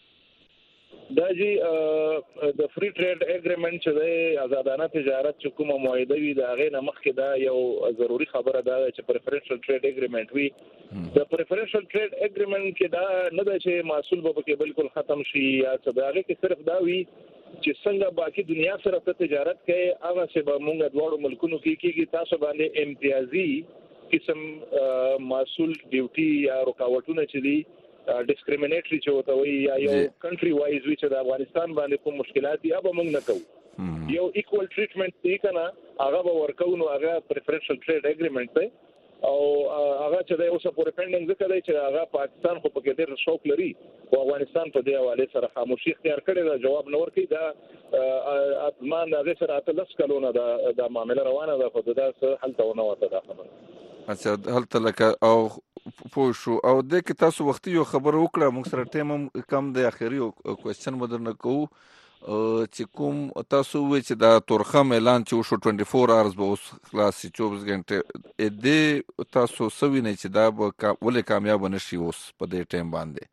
دا جی د فری ټریډ اګریمنت چې د آزادانه تجارت چې کومه معاهده وي دا غي نه مخکې دا یو ضروری خبره ده چې پریفرنشل ټریډ اګریمنت وي د پریفرنشل ټریډ اګریمنت کې دا نه ده چې محصول به کې بالکل ختم شي یا څه دا غي کې صرف دا وي چې څنګه باقي دنیا سره په تجارت کې هغه څه به موږ دواړو ملکونو کې کېږي تاسو باندې امتیازي قسم محصول ډیوټي یا رکاوټونه چې دي ډیسکریمینیټری چې وته وي یا یو کنټری وایز وی چې د افغانستان باندې کوم مشکلات دي هغه موږ نه کوو یو ایکوال ټریټمنټ دی کنه هغه به ورکو نو هغه پریفرنشل ټریډ اګریمنت دی او هغه چې د اوس پورې پینډینګ ځکه دی چې هغه پاکستان خو په کې ډېر شوق لري او افغانستان په دې حواله سره خاموشي اختیار کړې دا جواب نه ورکړي دا اتمان هغه سره اتلس کلونه دا د معاملې روانه ده خو دا څه حل ته ونه وته دا خبره اچھا هلته لکه او پوه شو او د کې تاسو وختي یو خبر وکړه موږ سره ټیم کم د اخري کوېسچن مدرنه کوو چې کوم تاسو وی چې دا تورخم اعلان چې وشو چوبیس اورز به اوس خلاص چوبیس غنټه دې تاسو سوي نه چې دا به ولې کامیاب نشي اوس په دې ټیم باندې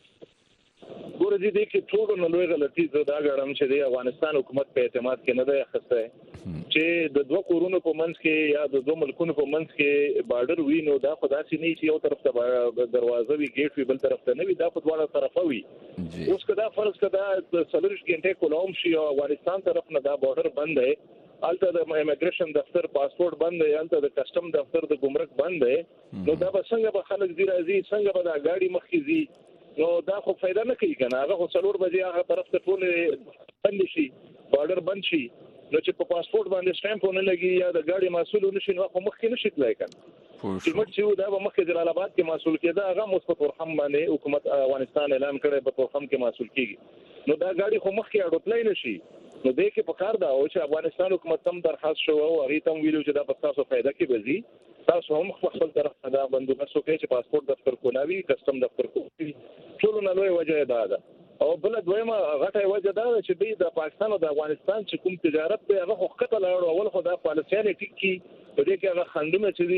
ګوره دې دې کې ټول نو لوی غلطي زدا غړم چې د افغانستان حکومت په اعتماد کې نه ده خسته چې د دوه کورونو په منځ کې یا د دوه ملکونو په منځ کې بارډر وي نو دا خدای سي نه چې یو طرف ته دروازه وي ګیټ وي بل طرف ته نه وي دا په دواړه طرفه وي اوس کدا فرض کدا سلورش ګنټه کولوم شي او افغانستان طرف نه دا بارډر بند دی الته د امیګریشن دفتر پاسپورت بند دی الته د کسٹم دفتر د ګمرک بند دی نو دا به څنګه به خلک دی راځي څنګه به دا ګاډي مخکې ځي نو دا خو فائدہ نه کوي کنه هغه خو څلور بجې هغه طرف ته ټول بند شي بارډر بند شي نو چې په پاسپورت باندې سټامپ نه لګي یا د ګاډي مسؤل نشي نو خو مخکې نشي تلای کنه چې موږ چې دا به مخکې جلال آباد کې مسؤل کېده هغه مو په تورخم باندې حکومت افغانستان اعلان کړی په تورخم کې مسؤل کیږي نو دا ګاډي خو مخکې اډوتلای نشي نو دې کې په کار دا او چې افغانستان حکومت هم درخواست شو او هغه تم ویلو چې دا په تاسو فائدہ کې بزي تاسو هم خپل طرف ته دا بندوبست وکړئ چې پاسپورت دفتر کولاوي کسٹم دفتر کولاوي ټول نه لوی وجه دا ده او بل دویمه غټه وجه دا چې دوی د پاکستان او د افغانستان چې کوم تجارت دی هغه حقیقت لاړ اول خو دا پالیسیانه ټیک کی په دې کې هغه خندونه چې دی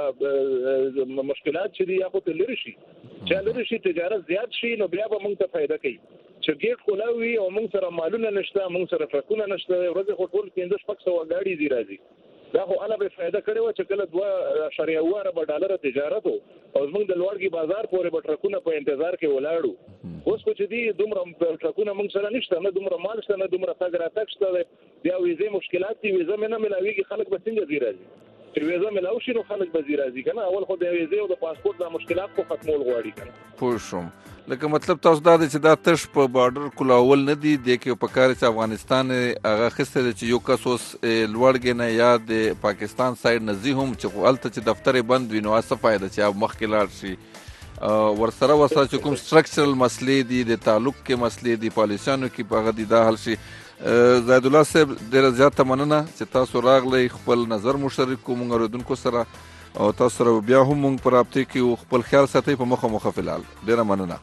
هغه مشکلات چې دی هغه لري شي چې لري شي تجارت زیات شي نو بیا به موږ ته فائدہ کوي چې ګیټ کولاوي او موږ سره مالونه نشته موږ سره ټرکونه نشته ورځ خو ټول پنځه شپږ سوه ګاډي دی راځي دا خو اله به فائدہ کړي و چې کله دوه اشاریه اوه اربه ډالر تجارت او موږ د لوړګي بازار پورې به ټرکونه په انتظار کې ولاړو اوس کو چې دی دومره ټرکونه موږ سره نشته نه دومره مال شته نه دومره تاګ راتګ شته بیا ویزه مشکلات دي ویزه نه ملاويږي خلک به څنګه زی راځي چې ویزه ملاو شي نو خلک به زی راځي کنه اول خو د ویزه او د پاسپورت د مشکلات کو ختمول غواړي کنه پوه شوم لکه مطلب تاسو دا چې دا تش په بارډر کولاول نه دی د کې په کار چې افغانستان هغه خسته چې یو کس اوس لوړګ نه یا د پاکستان سایډ نزي هم چې خپلته چې دفتر بند وینو څه فائدہ چې مخکې لاړ شي ورسره وسره چې کوم سټرکچرل مسلې دي د تعلق کې مسلې دي پالیسیانو کې په غدي دا حل شي زید الله صاحب ډیر زیات مننه چې تاسو راغلی خپل نظر مشترک کوم غوډونکو سره او تاسو سره بیا هم موږ پر رابطه کې خپل خیال ساتي په مخه مخه فلال ډیر مننه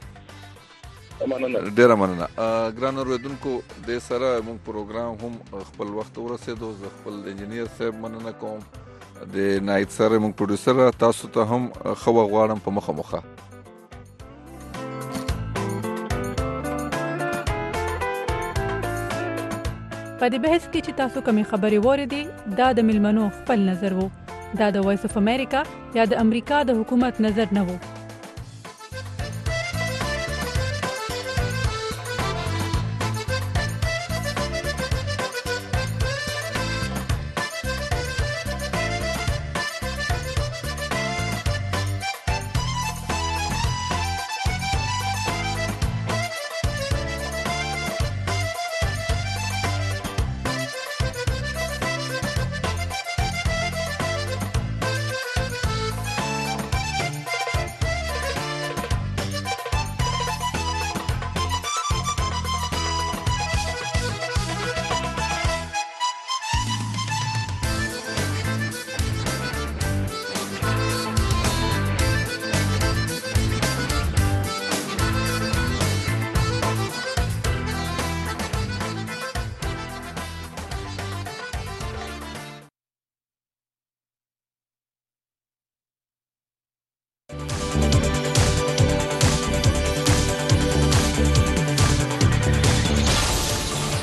ډیر مننه ګران اوریدونکو د سره موږ پروګرام هم خپل وخت ورسېدو زه خپل انجنیر صاحب مننه کوم د نایت سره موږ پروډوسر تاسو ته هم خو غواړم په مخه مخه په دې بحث کې چې تاسو کومې خبرې واورېدې دا د ملمنو خپل نظر وو دا د وایس اف امریکا یا د امریکا د حکومت نظر نه وو